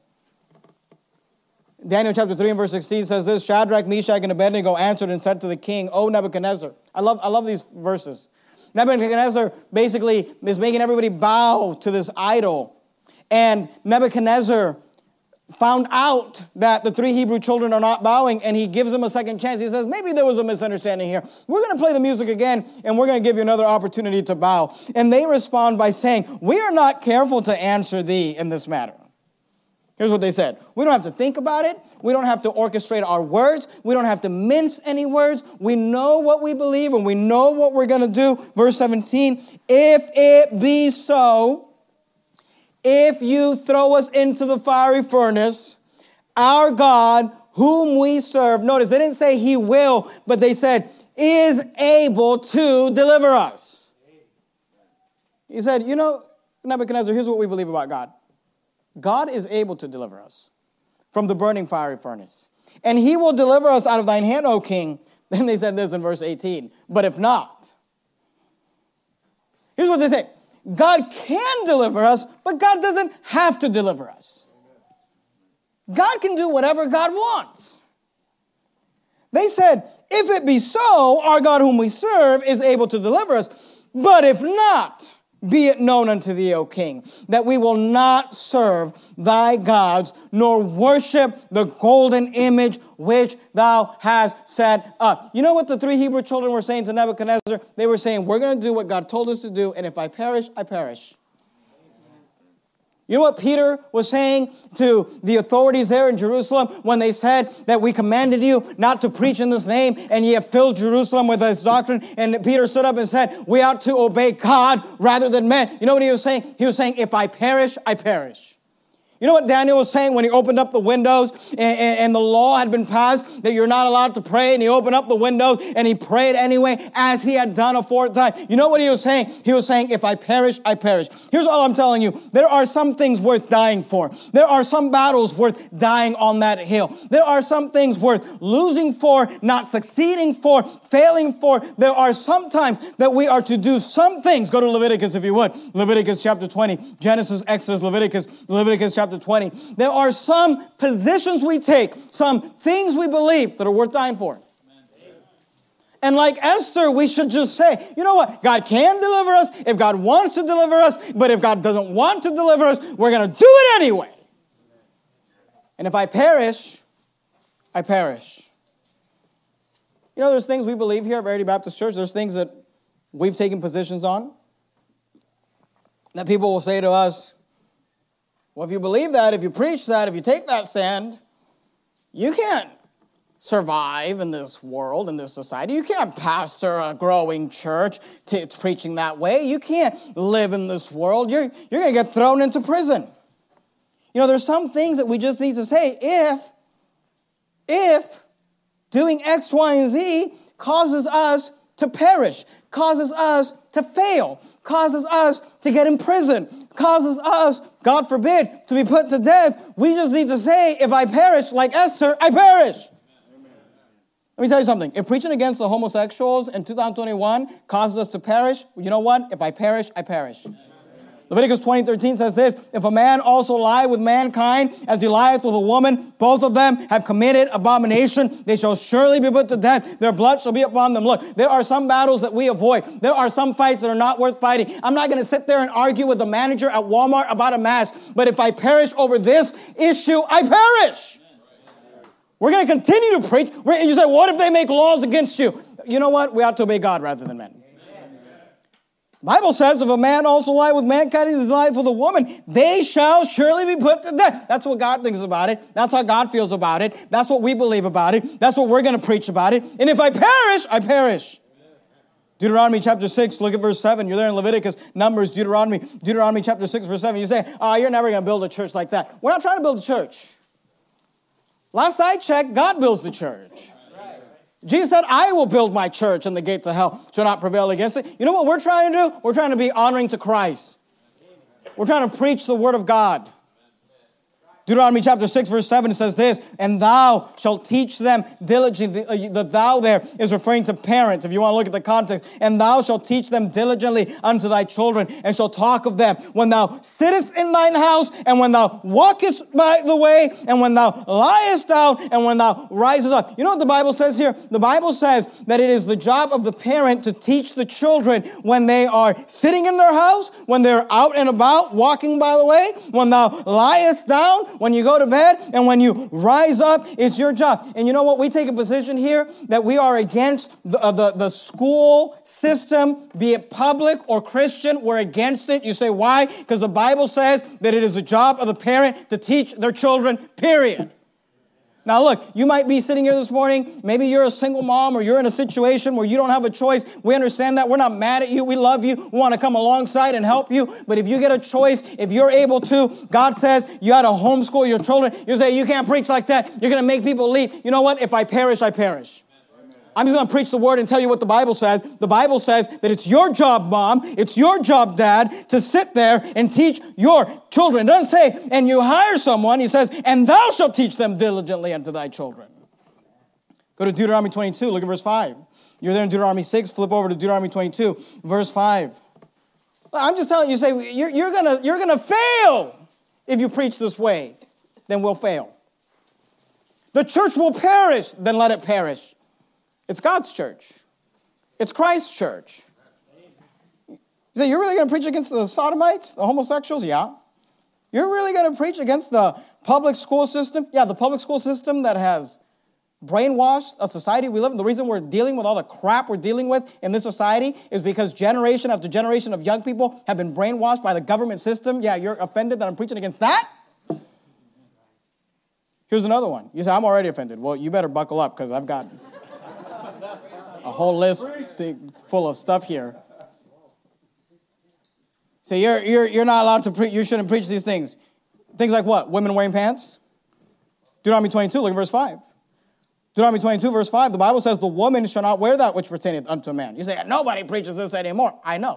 Daniel chapter 3 and verse 16 says this, Shadrach, Meshach, and Abednego answered and said to the king, O Nebuchadnezzar. I love these verses. Nebuchadnezzar basically is making everybody bow to this idol. And Nebuchadnezzar found out that the 3 Hebrew children are not bowing, and he gives them a second chance. He says, maybe there was a misunderstanding here. We're going to play the music again, and we're going to give you another opportunity to bow. And they respond by saying, we are not careful to answer thee in this matter. Here's what they said. We don't have to think about it. We don't have to orchestrate our words. We don't have to mince any words. We know what we believe, and we know what we're going to do. Verse 17, if it be so, if you throw us into the fiery furnace, our God, whom we serve, notice, they didn't say he will, but they said, is able to deliver us. He said, you know, Nebuchadnezzar, here's what we believe about God. God is able to deliver us from the burning fiery furnace. And he will deliver us out of thine hand, O king. Then they said this in verse 18, but if not. Here's what they say. God can deliver us, but God doesn't have to deliver us. God can do whatever God wants. They said, if it be so, our God whom we serve is able to deliver us. But if not, be it known unto thee, O king, that we will not serve thy gods, nor worship the golden image which thou hast set up. You know what the 3 Hebrew children were saying to Nebuchadnezzar? They were saying, we're going to do what God told us to do, and if I perish, I perish. You know what Peter was saying to the authorities there in Jerusalem when they said that we commanded you not to preach in this name, and ye have filled Jerusalem with this doctrine? And Peter stood up and said, we ought to obey God rather than men. You know what he was saying? He was saying, if I perish, I perish. You know what Daniel was saying when he opened up the windows and the law had been passed that you're not allowed to pray, and he opened up the windows and he prayed anyway as he had done aforetime? You know what he was saying? He was saying, if I perish, I perish. Here's all I'm telling you. There are some things worth dying for. There are some battles worth dying on that hill. There are some things worth losing for, not succeeding for, failing for. There are some times that we are to do some things. Go to Leviticus if you would. Leviticus chapter 20. Genesis, Exodus, Leviticus chapter 20. There are some positions we take, some things we believe that are worth dying for. Amen. And like Esther, we should just say, you know what? God can deliver us if God wants to deliver us, but if God doesn't want to deliver us, we're going to do it anyway. And if I perish, I perish. You know, there's things we believe here at Verity Baptist Church. There's things that we've taken positions on that people will say to us, well, if you believe that, if you preach that, if you take that stand, you can't survive in this world, in this society. You can't pastor a growing church it's preaching that way. You can't live in this world. You're going to get thrown into prison. You know, there's some things that we just need to say. If doing X, Y, and Z causes us to perish, causes us to fail, causes us to get in prison, causes us, God forbid, to be put to death. We just need to say, if I perish like Esther, I perish. Let me tell you something. If preaching against the homosexuals in 2021 causes us to perish, you know what? If I perish, I perish. Leviticus 20:13 says this, if a man also lie with mankind as he lieth with a woman, both of them have committed abomination. They shall surely be put to death. Their blood shall be upon them. Look, there are some battles that we avoid. There are some fights that are not worth fighting. I'm not going to sit there and argue with the manager at Walmart about a mask. But if I perish over this issue, I perish. We're going to continue to preach. And you say, what if they make laws against you? You know what? We ought to obey God rather than men. The Bible says, if a man also lie with mankind as he lieth with a woman, they shall surely be put to death. That's what God thinks about it. That's how God feels about it. That's what we believe about it. That's what we're going to preach about it. And if I perish, I perish. Deuteronomy chapter 6, look at verse 7. You're there in Leviticus, Numbers, Deuteronomy chapter 6, verse 7. You say, you're never going to build a church like that. We're not trying to build a church. Last I checked, God builds the church. Jesus said, I will build my church and the gates of hell shall not prevail against it. You know what we're trying to do? We're trying to be honoring to Christ. We're trying to preach the word of God. Deuteronomy chapter 6, verse 7 says this, and thou shalt teach them diligently. The thou there is referring to parents, if you want to look at the context. And thou shalt teach them diligently unto thy children, and shall talk of them when thou sittest in thine house, and when thou walkest by the way, and when thou liest down, and when thou risest up. You know what the Bible says here? The Bible says that it is the job of the parent to teach the children when they are sitting in their house, when they're out and about, walking by the way, when thou liest down, when you go to bed, and when you rise up. It's your job. And you know what? We take a position here that we are against the school system, be it public or Christian. We're against it. You say, why? Because the Bible says that it is the job of the parent to teach their children, period. Now look, you might be sitting here this morning, maybe you're a single mom or you're in a situation where you don't have a choice. We understand that. We're not mad at you. We love you. We want to come alongside and help you. But if you get a choice, if you're able to, God says you got to homeschool your children. You say, you can't preach like that. You're going to make people leave. You know what? If I perish, I perish. I'm just going to preach the word and tell you what the Bible says. The Bible says that it's your job, mom, it's your job, dad, to sit there and teach your children. It doesn't say, and you hire someone. He says, and thou shalt teach them diligently unto thy children. Go to Deuteronomy 22, look at verse 5. You're there in Deuteronomy 6, flip over to Deuteronomy 22, verse 5. I'm just telling you, you say, you're gonna fail if you preach this way. Then we'll fail. The church will perish, then let it perish. It's God's church. It's Christ's church. You say, you're really going to preach against the sodomites, the homosexuals? Yeah. You're really going to preach against the public school system? Yeah, the public school system that has brainwashed a society we live in. The reason we're dealing with all the crap we're dealing with in this society is because generation after generation of young people have been brainwashed by the government system. Yeah, you're offended that I'm preaching against that? Here's another one. You say, I'm already offended. Well, you better buckle up because I've got a whole list full of stuff here. So you're not allowed to preach. You shouldn't preach these things. Things like what? Women wearing pants? Deuteronomy 22, look at verse 5. Deuteronomy 22, verse 5, the Bible says, the woman shall not wear that which pertaineth unto a man. You say, nobody preaches this anymore. I know.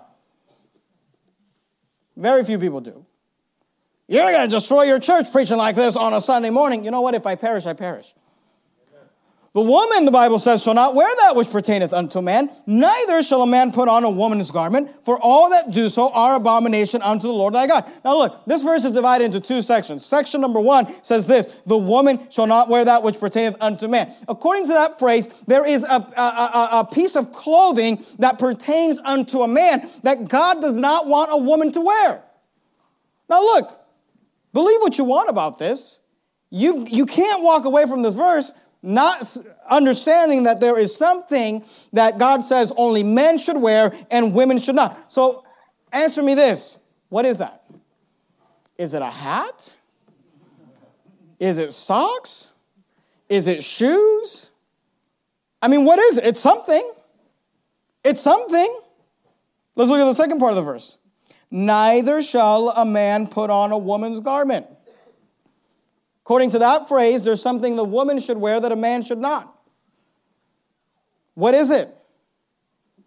Very few people do. You're going to destroy your church preaching like this on a Sunday morning. You know what? If I perish, I perish. The woman, the Bible says, shall not wear that which pertaineth unto a man, neither shall a man put on a woman's garment, for all that do so are abomination unto the Lord thy God. Now look, this verse is divided into two sections. Section number 1 says this, the woman shall not wear that which pertaineth unto man. According to that phrase, there is a piece of clothing that pertains unto a man that God does not want a woman to wear. Now look, believe what you want about this. You can't walk away from this verse not understanding that there is something that God says only men should wear and women should not. So answer me this. What is that? Is it a hat? Is it socks? Is it shoes? I mean, what is it? It's something. It's something. Let's look at the second part of the verse. Neither shall a man put on a woman's garment. According to that phrase, there's something the woman should wear that a man should not. What is it?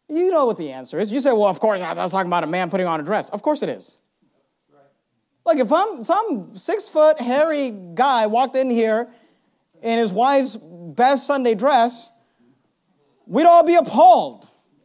You know what the answer is. You say, well, of course, I was talking about a man putting on a dress. Of course it is. Like if some 6-foot hairy guy walked in here in his wife's best Sunday dress, we'd all be appalled.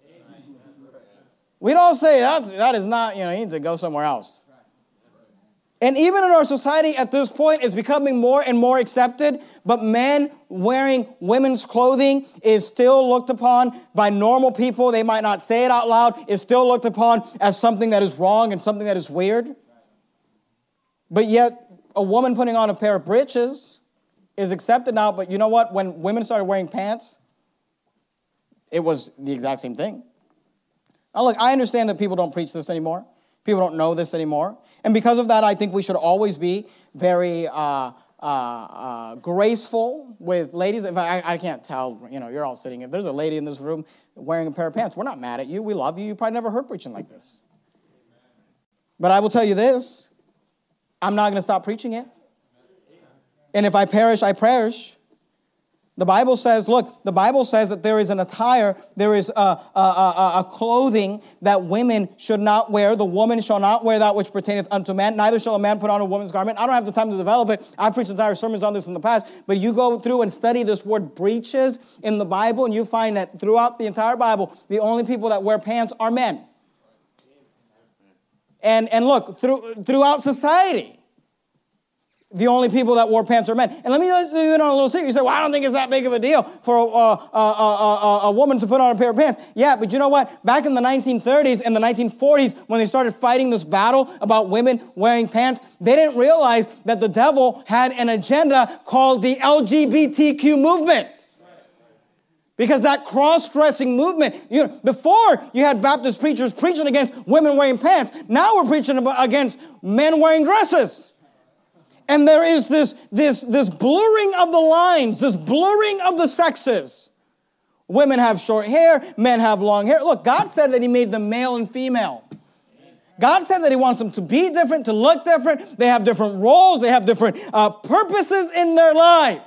We'd all say, that is not, you need to go somewhere else. And even in our society at this point, it's becoming more and more accepted, but men wearing women's clothing is still looked upon by normal people. They might not say it out loud. It's still looked upon as something that is wrong and something that is weird. But yet, a woman putting on a pair of breeches is accepted now, but you know what? When women started wearing pants, it was the exact same thing. Now look, I understand that people don't preach this anymore. People don't know this anymore. And because of that, I think we should always be very graceful with ladies. If I can't tell, you're all sitting. If there's a lady in this room wearing a pair of pants, we're not mad at you. We love you. You probably never heard preaching like this. But I will tell you this. I'm not going to stop preaching it. And if I perish, I perish. The Bible says, that there is an attire, there is a clothing that women should not wear. The woman shall not wear that which pertaineth unto man, neither shall a man put on a woman's garment. I don't have the time to develop it. I've preached entire sermons on this in the past, but you go through and study this word breeches in the Bible, and you find that throughout the entire Bible, the only people that wear pants are men. And look, throughout society, the only people that wore pants are men. And let me let you in on a little secret. You say, well, I don't think it's that big of a deal for a woman to put on a pair of pants. Yeah, but you know what? Back in the 1930s and the 1940s, when they started fighting this battle about women wearing pants, they didn't realize that the devil had an agenda called the LGBTQ movement. Because that cross-dressing movement, before you had Baptist preachers preaching against women wearing pants, now we're preaching against men wearing dresses. And there is this blurring of the lines, this blurring of the sexes. Women have short hair, men have long hair. Look, God said that he made them male and female. God said that he wants them to be different, to look different. They have different roles. They have different purposes in their life.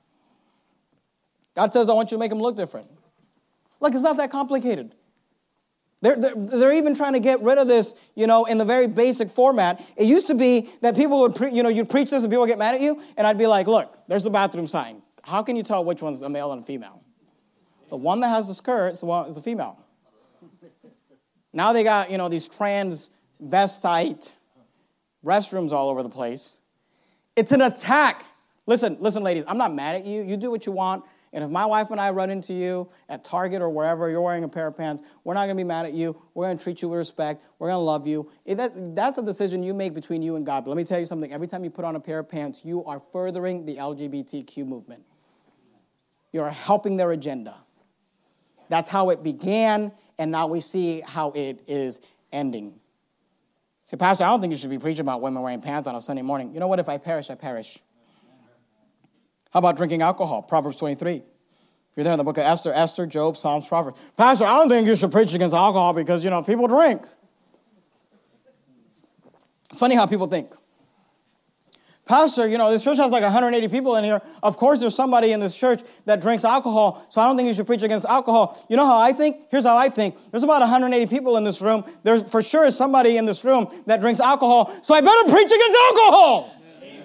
God says, I want you to make them look different. Look, it's not that complicated. They're even trying to get rid of this, in the very basic format. It used to be that people would, you'd preach this and people would get mad at you, and I'd be like, look, there's the bathroom sign. How can you tell which one's a male and a female? The one that has the skirt is the female. Now they got, these transvestite restrooms all over the place. It's an attack. Listen, ladies, I'm not mad at you. You do what you want. And if my wife and I run into you at Target or wherever, you're wearing a pair of pants, we're not going to be mad at you. We're going to treat you with respect. We're going to love you. That's a decision you make between you and God. But let me tell you something. Every time you put on a pair of pants, you are furthering the LGBTQ movement. You are helping their agenda. That's how it began, and now we see how it is ending. Say, Pastor, I don't think you should be preaching about women wearing pants on a Sunday morning. You know what? If I perish, I perish. How about drinking alcohol? Proverbs 23. If you're there in the book of Esther, Job, Psalms, Proverbs. Pastor, I don't think you should preach against alcohol because, people drink. It's funny how people think. Pastor, this church has like 180 people in here. Of course, there's somebody in this church that drinks alcohol, so I don't think you should preach against alcohol. You know how I think? Here's how I think. There's about 180 people in this room. There's for sure is somebody in this room that drinks alcohol, so I better preach against alcohol.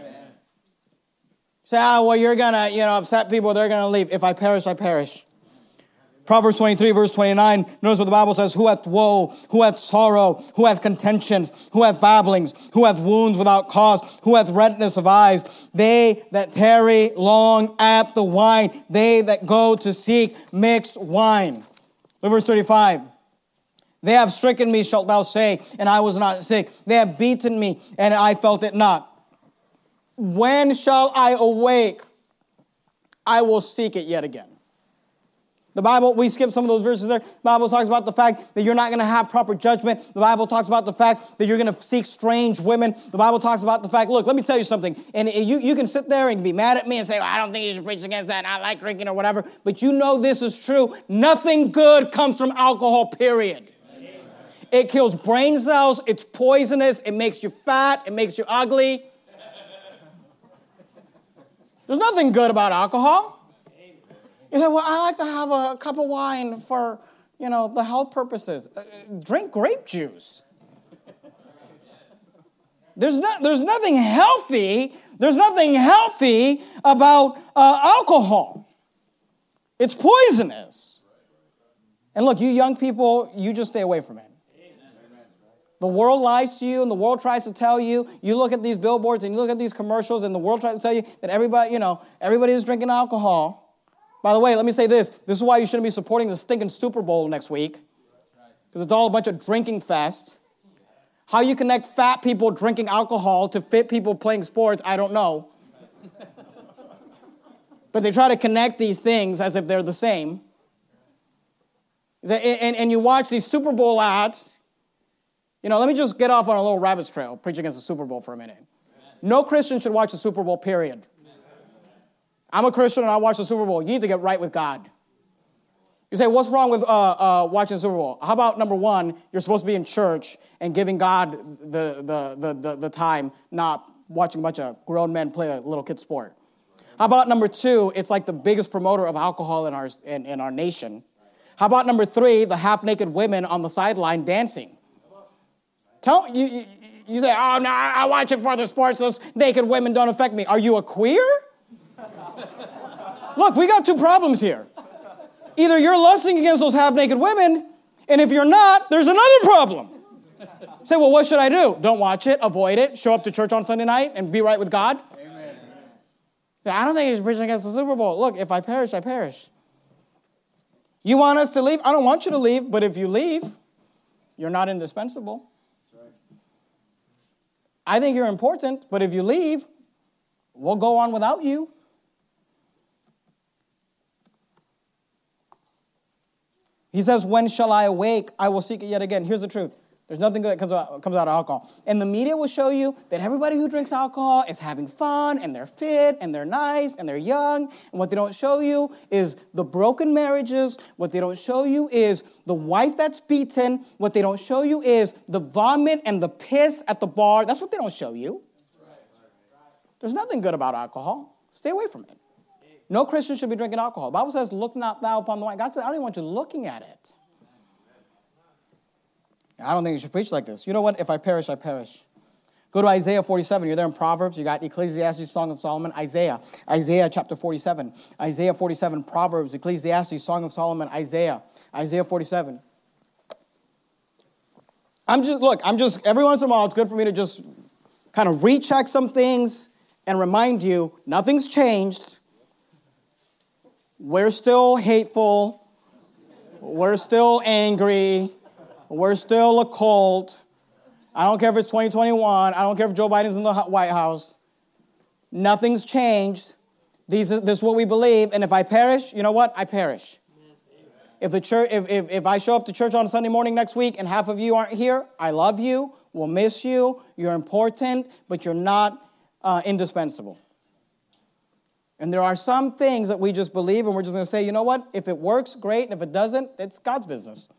Say, well, you're going to, upset people. They're going to leave. If I perish, I perish. Proverbs 23, verse 29. Notice what the Bible says. Who hath woe? Who hath sorrow? Who hath contentions? Who hath babblings? Who hath wounds without cause? Who hath redness of eyes? They that tarry long at the wine. They that go to seek mixed wine. Look at verse 35. They have stricken me, shalt thou say, and I was not sick. They have beaten me, and I felt it not. When shall I awake? I will seek it yet again. The Bible, we skip some of those verses there. The Bible talks about the fact that you're not going to have proper judgment. The Bible talks about the fact that you're going to seek strange women. The Bible talks about the fact, look, let me tell you something. And you can sit there and be mad at me and say, well, I don't think you should preach against that. I like drinking or whatever. But you know this is true. Nothing good comes from alcohol, period. Amen. It kills brain cells. It's poisonous. It makes you fat. It makes you ugly. There's nothing good about alcohol. You say, well, I like to have a cup of wine for the health purposes. Drink grape juice. There's nothing healthy. There's nothing healthy about alcohol. It's poisonous. And look, you young people, you just stay away from it. The world lies to you, and the world tries to tell you. You look at these billboards and you look at these commercials, and the world tries to tell you that everybody is drinking alcohol. By the way, let me say this. This is why you shouldn't be supporting the stinking Super Bowl next week, because it's all a bunch of drinking fest. How you connect fat people drinking alcohol to fit people playing sports, I don't know. But they try to connect these things as if they're the same. And you watch these Super Bowl ads. Let me just get off on a little rabbit's trail, preach against the Super Bowl for a minute. No Christian should watch the Super Bowl, period. I'm a Christian and I watch the Super Bowl. You need to get right with God. You say, what's wrong with watching the Super Bowl? How about number one, you're supposed to be in church and giving God the time, not watching a bunch of grown men play a little kid sport. How about number two, it's like the biggest promoter of alcohol in our nation. How about number three, the half-naked women on the sideline dancing? You say, oh, no, I watch it for the sports. Those naked women don't affect me. Are you a queer? Look, we got two problems here. Either you're lusting against those half-naked women, and if you're not, there's another problem. Say, well, what should I do? Don't watch it, avoid it, show up to church on Sunday night, and be right with God? Amen. I don't think he's preaching against the Super Bowl. Look, if I perish, I perish. You want us to leave? I don't want you to leave, but if you leave, you're not indispensable. I think you're important, but if you leave, we'll go on without you. He says, when shall I awake? I will seek it yet again. Here's the truth. There's nothing good that comes out of alcohol. And the media will show you that everybody who drinks alcohol is having fun, and they're fit, and they're nice, and they're young. And what they don't show you is the broken marriages. What they don't show you is the wife that's beaten. What they don't show you is the vomit and the piss at the bar. That's what they don't show you. There's nothing good about alcohol. Stay away from it. No Christian should be drinking alcohol. The Bible says, look not thou upon the wine. God said, I don't even want you looking at it. I don't think you should preach like this. You know what? If I perish, I perish. Go to Isaiah 47. You're there in Proverbs. You got Ecclesiastes, Song of Solomon, Isaiah chapter 47. Isaiah 47, Proverbs, Ecclesiastes, Song of Solomon, Isaiah 47. Every once in a while, it's good for me to just kind of recheck some things and remind you, nothing's changed. We're still hateful. We're still angry. We're still a cult. I don't care if it's 2021. I don't care if Joe Biden's in the White House. Nothing's changed. This is what we believe. And if I perish, you know what? I perish. If I show up to church on Sunday morning next week and half of you aren't here, I love you. We'll miss you. You're important, but you're not indispensable. And there are some things that we just believe, and we're just going to say, you know what? If it works, great. And if it doesn't, it's God's business.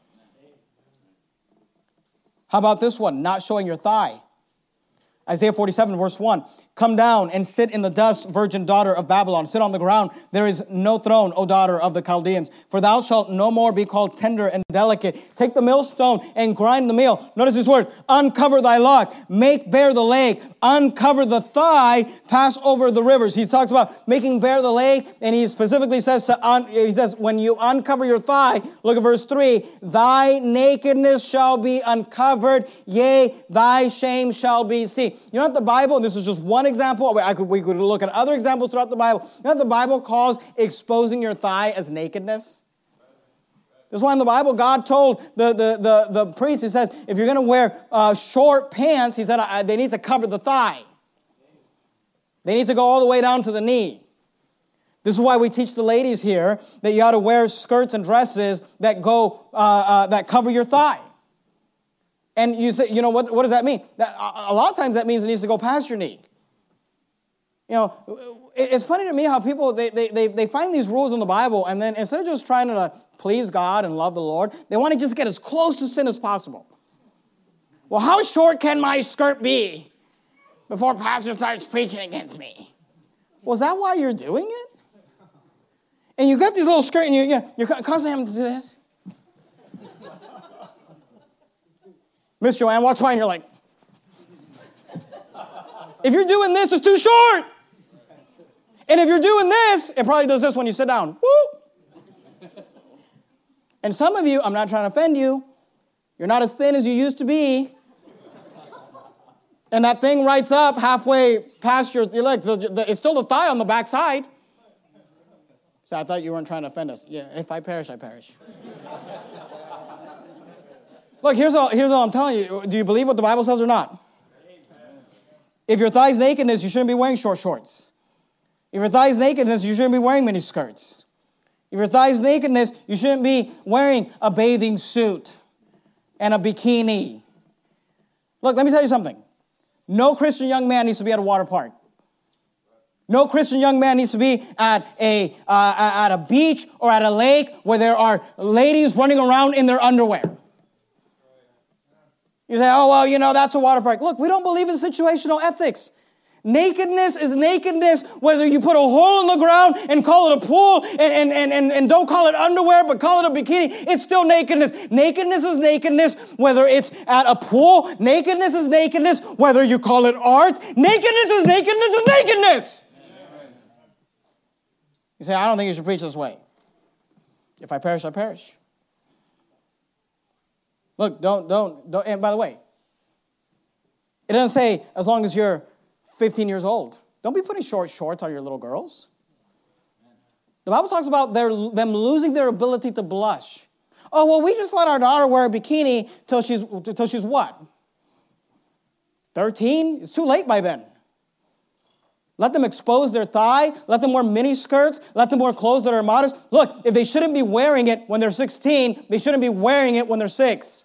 How about this one? Not showing your thigh. Isaiah 47, verse 1. Come down and sit in the dust, virgin daughter of Babylon. Sit on the ground. There is no throne, O daughter of the Chaldeans. For thou shalt no more be called tender and delicate. Take the millstone and grind the meal. Notice these words. Uncover thy lock. Make bare the leg. Uncover the thigh. Pass over the rivers. He talks about making bare the leg. And he specifically says, when you uncover your thigh, look at verse 3. Thy nakedness shall be uncovered. Yea, thy shame shall be seen. You know what the Bible, and this is just one example. We could look at other examples throughout the Bible. You know what the Bible calls exposing your thigh as nakedness? That's why in the Bible, God told the priest, he says, if you're going to wear short pants, he said, they need to cover the thigh. They need to go all the way down to the knee. This is why we teach the ladies here that you ought to wear skirts and dresses that that cover your thigh. And you say, you know, what does that mean? A lot of times that means it needs to go past your knee. You know, it's funny to me how people, they find these rules in the Bible, and then instead of just trying to please God and love the Lord, they want to just get as close to sin as possible. Well, how short can my skirt be before pastor starts preaching against me? Well, is that why you're doing it? And you got these little skirts, and you're constantly having to do this. Miss Joanne walks by and you're like, if you're doing this, it's too short. And if you're doing this, it probably does this when you sit down. Woo! And some of you, I'm not trying to offend you, you're not as thin as you used to be. And that thing writes up halfway past your leg. It's still the thigh on the back side. So I thought you weren't trying to offend us. Yeah, if I perish, I perish. Look, here's all I'm telling you. Do you believe what the Bible says or not? If your thigh's nakedness, you shouldn't be wearing short shorts. If your thigh's nakedness, you shouldn't be wearing mini skirts. If your thigh's nakedness, you shouldn't be wearing a bathing suit and a bikini. Look, let me tell you something. No Christian young man needs to be at a water park. No Christian young man needs to be at a beach or at a lake where there are ladies running around in their underwear. You say, oh, well, that's a water park. Look, we don't believe in situational ethics. Nakedness is nakedness, whether you put a hole in the ground and call it a pool and don't call it underwear, but call it a bikini, it's still nakedness. Nakedness is nakedness, whether it's at a pool. Nakedness is nakedness, whether you call it art. Nakedness is nakedness is nakedness. You say, I don't think you should preach this way. If I perish, I perish. Look, don't, and by the way, it doesn't say as long as you're 15 years old. Don't be putting short shorts on your little girls. The Bible talks about them losing their ability to blush. Oh, well, we just let our daughter wear a bikini till she's what? 13? It's too late by then. Let them expose their thigh. Let them wear mini skirts. Let them wear clothes that are modest. Look, if they shouldn't be wearing it when they're 16, they shouldn't be wearing it when they're 6.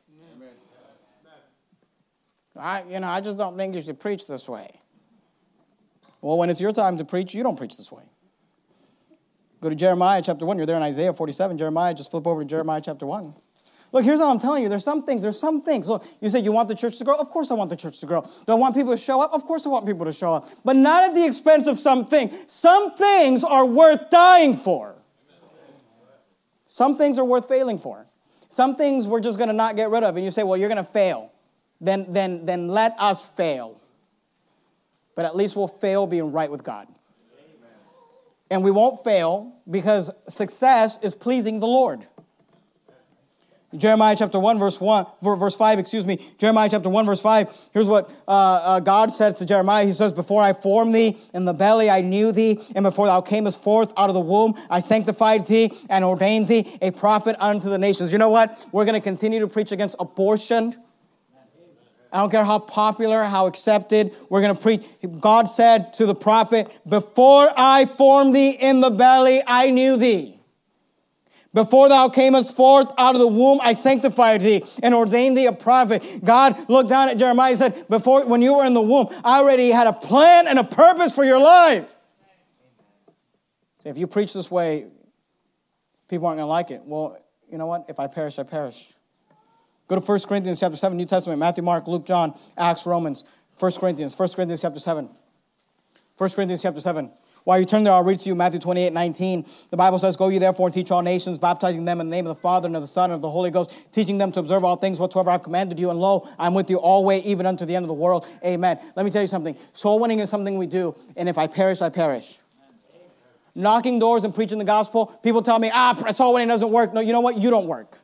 I just don't think you should preach this way. Well, when it's your time to preach, you don't preach this way. Go to Jeremiah chapter 1. You're there in Isaiah 47. Jeremiah, just flip over to Jeremiah chapter 1. Look, here's how I'm telling you. There's some things. Look, you say you want the church to grow? Of course I want the church to grow. Do I want people to show up? Of course I want people to show up. But not at the expense of some things. Some things are worth dying for. Some things are worth failing for. Some things we're just going to not get rid of. And you say, well, you're going to fail. Then let us fail. But at least we'll fail being right with God. And we won't fail because success is pleasing the Lord. Jeremiah chapter 1, verse 5. Jeremiah chapter 1, verse 5. Here's what God said to Jeremiah. He says, before I formed thee in the belly, I knew thee. And before thou camest forth out of the womb, I sanctified thee and ordained thee a prophet unto the nations. You know what? We're going to continue to preach against abortion. I don't care how popular, how accepted, we're going to preach. God said to the prophet, before I formed thee in the belly, I knew thee. Before thou camest forth out of the womb, I sanctified thee and ordained thee a prophet. God looked down at Jeremiah and said, when you were in the womb, I already had a plan and a purpose for your life. So if you preach this way, people aren't going to like it. Well, you know what? If I perish, I perish. Go to 1 Corinthians chapter 7, New Testament, Matthew, Mark, Luke, John, Acts, Romans, 1 Corinthians chapter 7. 1 Corinthians chapter 7. While you turn there, I'll read to you Matthew 28:19. The Bible says, go ye therefore and teach all nations, baptizing them in the name of the Father and of the Son and of the Holy Ghost, teaching them to observe all things whatsoever I've commanded you. And lo, I'm with you always, even unto the end of the world. Amen. Let me tell you something. Soul winning is something we do, and if I perish, I perish. Knocking doors and preaching the gospel, people tell me, soul winning doesn't work. No, you know what? You don't work.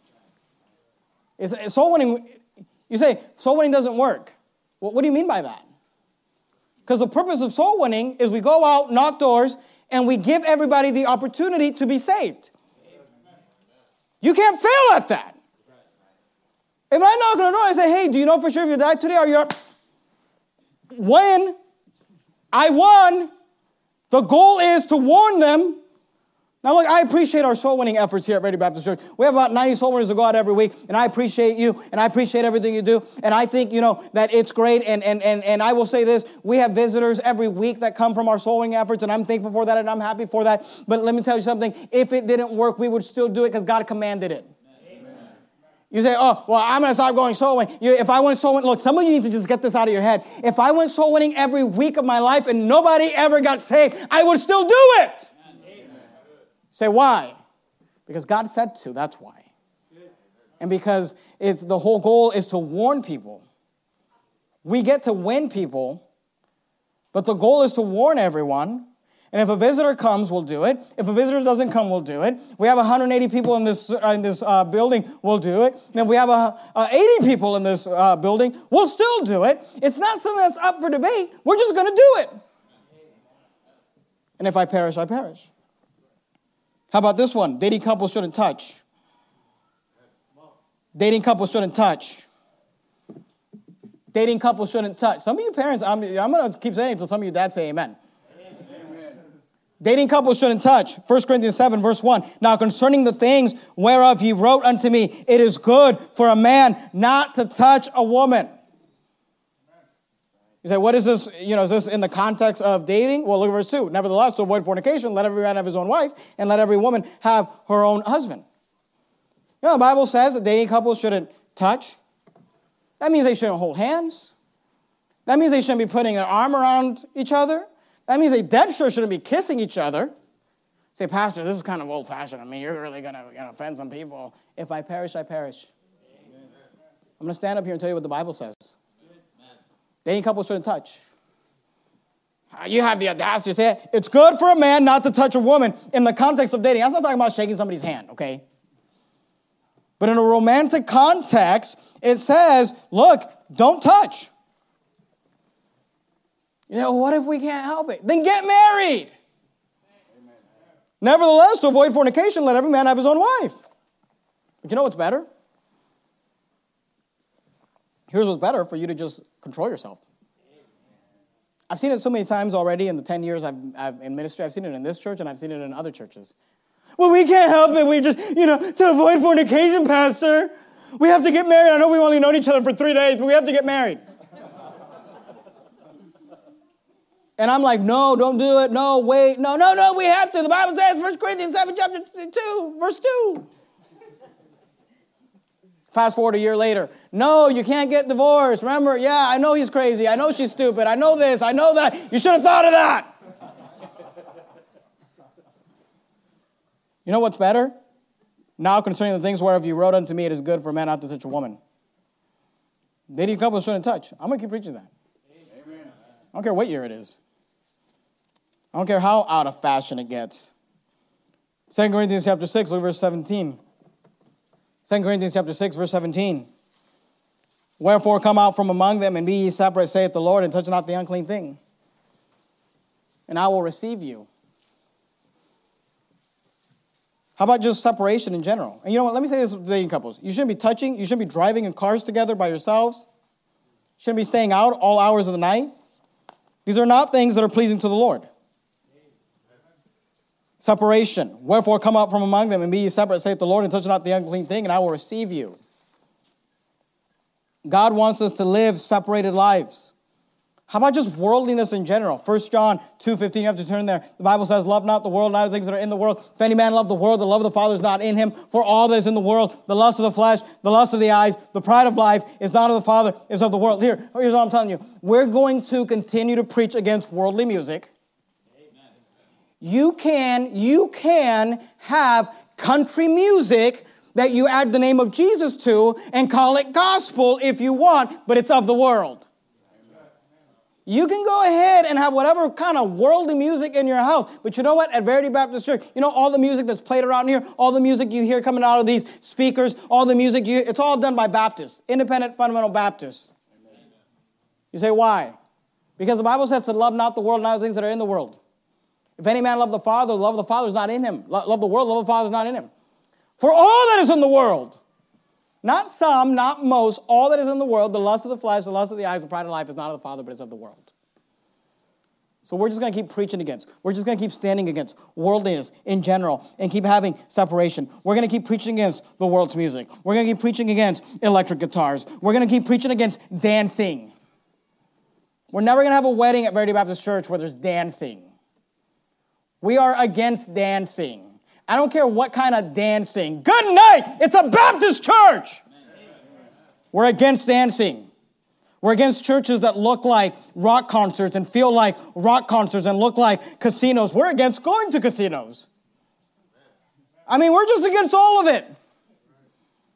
Soul winning, you say, soul winning doesn't work. Well, what do you mean by that? Because the purpose of soul winning is we go out, knock doors, and we give everybody the opportunity to be saved. You can't fail at that. If I knock on the door and I say, hey, do you know for sure if you die today or you're... When I won, the goal is to warn them. Now, look, I appreciate our soul-winning efforts here at Ready Baptist Church. We have about 90 soul winners that go out every week, and I appreciate you, and I appreciate everything you do, and I think, that it's great, and I will say this, we have visitors every week that come from our soul-winning efforts, and I'm thankful for that, and I'm happy for that, but let me tell you something, if it didn't work, we would still do it because God commanded it. Amen. You say, oh, well, I'm going to stop going soul winning. If I went soul winning, look, some of you need to just get this out of your head. If I went soul winning every week of my life and nobody ever got saved, I would still do it. Say, why? Because God said to, that's why. And because the whole goal is to warn people. We get to win people, but the goal is to warn everyone. And if a visitor comes, we'll do it. If a visitor doesn't come, we'll do it. We have 180 people in this building, we'll do it. And if we have 80 people in this building, we'll still do it. It's not something that's up for debate. We're just going to do it. And if I perish, I perish. How about this one? Dating couples shouldn't touch. Dating couples shouldn't touch. Dating couples shouldn't touch. Some of you parents, I'm going to keep saying it until some of you dads say amen. Amen. Dating couples shouldn't touch. 1 Corinthians 7, verse 1. Now concerning the things whereof ye wrote unto me, it is good for a man not to touch a woman. You say, what is this? Is this in the context of dating? Well, look at verse 2. Nevertheless, to avoid fornication, let every man have his own wife, and let every woman have her own husband. The Bible says that dating couples shouldn't touch. That means they shouldn't hold hands. That means they shouldn't be putting their arm around each other. That means they dead sure shouldn't be kissing each other. Say, Pastor, this is kind of old-fashioned. I mean, you're really going to offend some people. If I perish, I perish. Amen. I'm going to stand up here and tell you what the Bible says. Amen. Dating couples shouldn't touch. You have the audacity to say it. It's good for a man not to touch a woman in the context of dating. I'm not talking about shaking somebody's hand, okay? But in a romantic context, it says, look, don't touch. What if we can't help it? Then get married. Amen. Nevertheless, to avoid fornication, let every man have his own wife. But you know what's better? Here's what's better, for you to just control yourself. I've seen it so many times already in the 10 years I've in ministry. I've seen it in this church, and I've seen it in other churches. Well, we can't help it. We just, to avoid fornication, Pastor, we have to get married. I know we've only known each other for 3 days, but we have to get married. And I'm like, no, don't do it. No, wait. No, we have to. The Bible says, 1 Corinthians 7, chapter 2, verse 2. Fast forward a year later. No, you can't get divorced. Remember, yeah, I know he's crazy. I know she's stupid. I know this. I know that. You should have thought of that. You know what's better? Now concerning the things whereof you wrote unto me, it is good for a man not to touch a woman. Dating couples shouldn't touch. I'm going to keep preaching that. Amen. I don't care what year it is. I don't care how out of fashion it gets. 2 Corinthians chapter 6, look at verse 17. 2 Corinthians chapter 6, verse 17. Wherefore come out from among them, and be ye separate, saith the Lord, and touch not the unclean thing. And I will receive you. How about just separation in general? And you know what? Let me say this with dating couples. You shouldn't be touching. You shouldn't be driving in cars together by yourselves. You shouldn't be staying out all hours of the night. These are not things that are pleasing to the Lord. Separation. Wherefore come out from among them and be ye separate, saith the Lord, and touch not the unclean thing, and I will receive you. God wants us to live separated lives. How about just worldliness in general? 1 John 2:15, you have to turn there. The Bible says, love not the world, neither things that are in the world. If any man love the world, the love of the Father is not in him. For all that is in the world, the lust of the flesh, the lust of the eyes, the pride of life, is not of the Father, is of the world. Here's what I'm telling you. We're going to continue to preach against worldly music. Amen. You can have country music that you add the name of Jesus to and call it gospel if you want, but it's of the world. You can go ahead and have whatever kind of worldly music in your house. But you know what? At Verity Baptist Church, all the music that's played around here, all the music you hear coming out of these speakers, all the music you hear, it's all done by Baptists, independent fundamental Baptists. Amen. You say, why? Because the Bible says to love not the world, not the things that are in the world. If any man love the Father, the love of the Father is not in him. Love the world, the love of the Father is not in him. For all that is in the world, not some, not most, all that is in the world, the lust of the flesh, the lust of the eyes, the pride of life is not of the Father, but it's of the world. So we're just going to keep preaching against. We're just going to keep standing against worldliness in general and keep having separation. We're going to keep preaching against the world's music. We're going to keep preaching against electric guitars. We're going to keep preaching against dancing. We're never going to have a wedding at Verity Baptist Church where there's dancing. We are against dancing. I don't care what kind of dancing. Good night. It's a Baptist church. We're against dancing. We're against churches that look like rock concerts and feel like rock concerts and look like casinos. We're against going to casinos. I mean, we're just against all of it.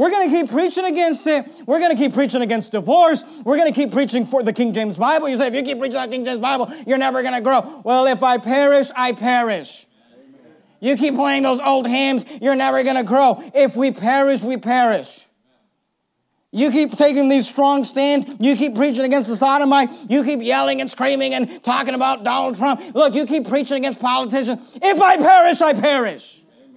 We're going to keep preaching against it. We're going to keep preaching against divorce. We're going to keep preaching for the King James Bible. You say, if you keep preaching on King James Bible, you're never going to grow. Well, if I perish, I perish. Amen. You keep playing those old hymns, you're never going to grow. If we perish, we perish. You keep taking these strong stands. You keep preaching against the sodomite. You keep yelling and screaming and talking about Donald Trump. Look, you keep preaching against politicians. If I perish, I perish.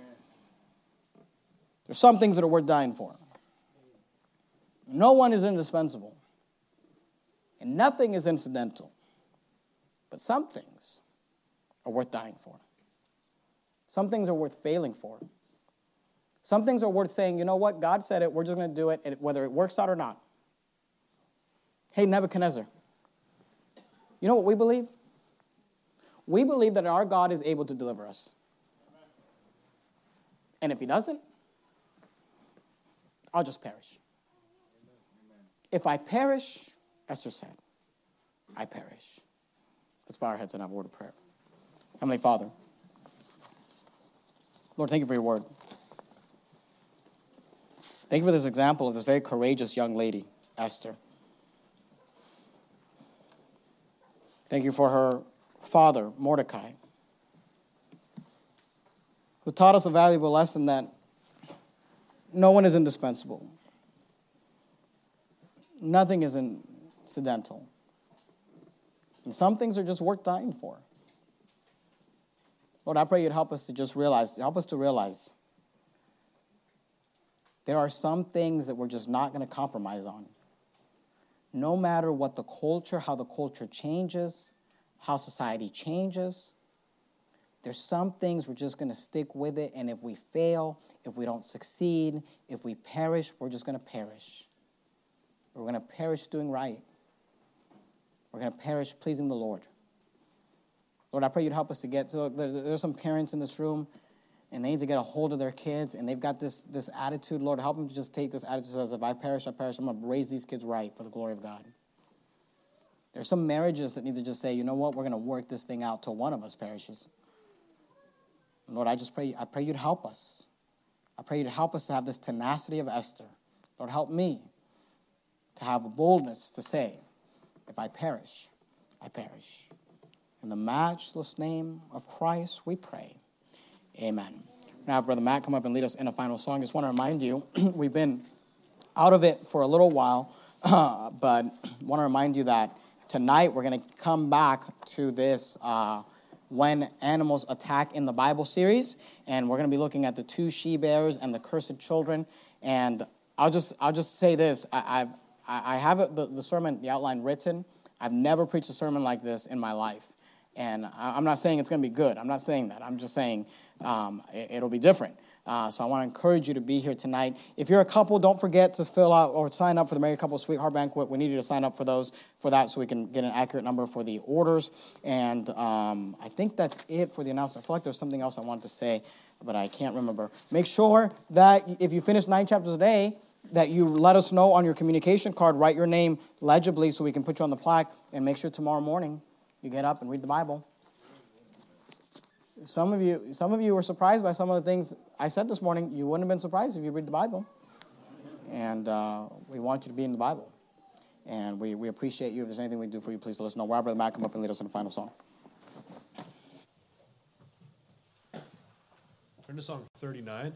There's some things that are worth dying for. No one is indispensable. And nothing is incidental. But some things are worth dying for. Some things are worth failing for. Some things are worth saying, you know what, God said it, we're just going to do it, whether it works out or not. Hey, Nebuchadnezzar, you know what we believe? We believe that our God is able to deliver us. And if he doesn't, I'll just perish. If I perish, Esther said, I perish. Let's bow our heads and have a word of prayer. Heavenly Father, Lord, thank you for your word. Thank you for this example of this very courageous young lady, Esther. Thank you for her father, Mordecai, who taught us a valuable lesson that no one is indispensable. Nothing is incidental. And some things are just worth dying for. Lord, I pray you'd help us to just realize, there are some things that we're just not going to compromise on. No matter what the culture, how the culture changes, how society changes, there's some things we're just going to stick with it, and if we fail, if we don't succeed, if we perish, we're just going to perish. We're going to perish doing right. We're going to perish pleasing the Lord. Lord, I pray you'd help us to get to, there's some parents in this room, and they need to get a hold of their kids, and they've got this attitude. Lord, help them to just take this attitude as if I perish, I perish. I'm going to raise these kids right for the glory of God. There's some marriages that need to just say, you know what, we're going to work this thing out till one of us perishes. Lord, I pray you'd help us. I pray you'd help us to have this tenacity of Esther. Lord, help me to have a boldness to say, if I perish, I perish. In the matchless name of Christ, we pray. Amen. Now, Brother Matt, come up and lead us in a final song. I just want to remind you, we've been out of it for a little while, but want to remind you that tonight we're going to come back to this When Animals Attack in the Bible series, and we're going to be looking at the two she-bears and the cursed children. And I'll just say this: I have the sermon, the outline written. I've never preached a sermon like this in my life, and I'm not saying it's going to be good. I'm not saying that. I'm just saying it'll be different. So I want to encourage you to be here tonight. If you're a couple, don't forget to fill out or sign up for the Married Couple Sweetheart Banquet. We need you to sign up for that so we can get an accurate number for the orders. And I think that's it for the announcement. I feel like there's something else I wanted to say, but I can't remember. Make sure that if you finish 9 chapters a day, that you let us know on your communication card, write your name legibly so we can put you on the plaque, and make sure tomorrow morning you get up and read the Bible. Some of you were surprised by some of the things I said this morning. You wouldn't have been surprised if you read the Bible. And we want you to be in the Bible. And we appreciate you. If there's anything we can do for you, please let us know. Why, Brother Matt, come up and lead us in the final song. Turn to Song 39.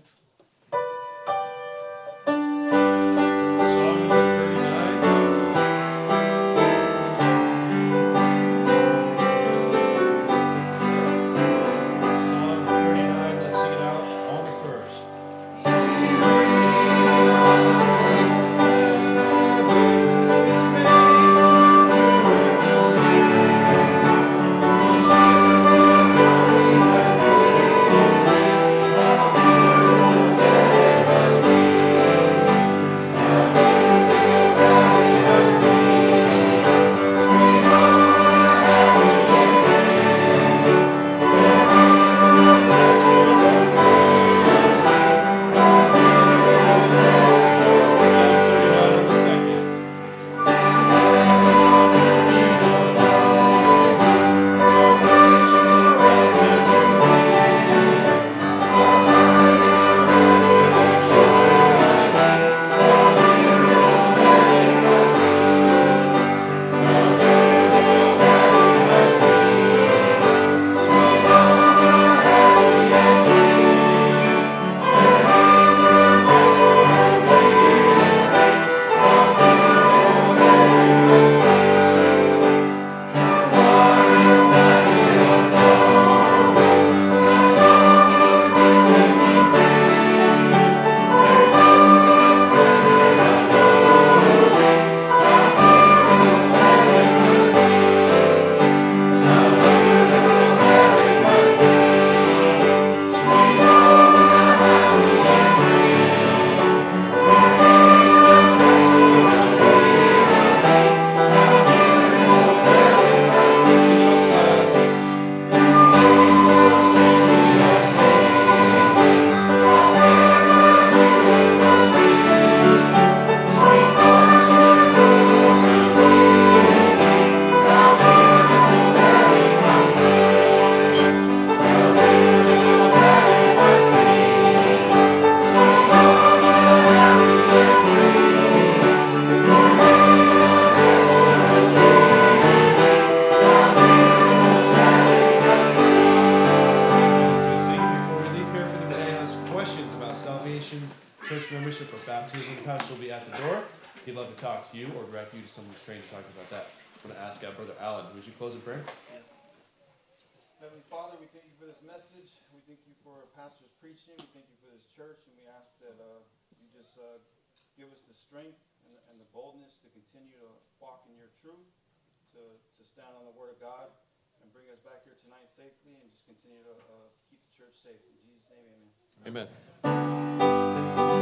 Lord direct you to someone strange talking about that. I'm going to ask Brother Alan, would you close in prayer? Yes. Heavenly Father, we thank you for this message. We thank you for pastors preaching. We thank you for this church, and we ask that you just give us the strength and the boldness to continue to walk in your truth, to stand on the Word of God, and bring us back here tonight safely, and just continue to keep the church safe. In Jesus' name, amen. Amen.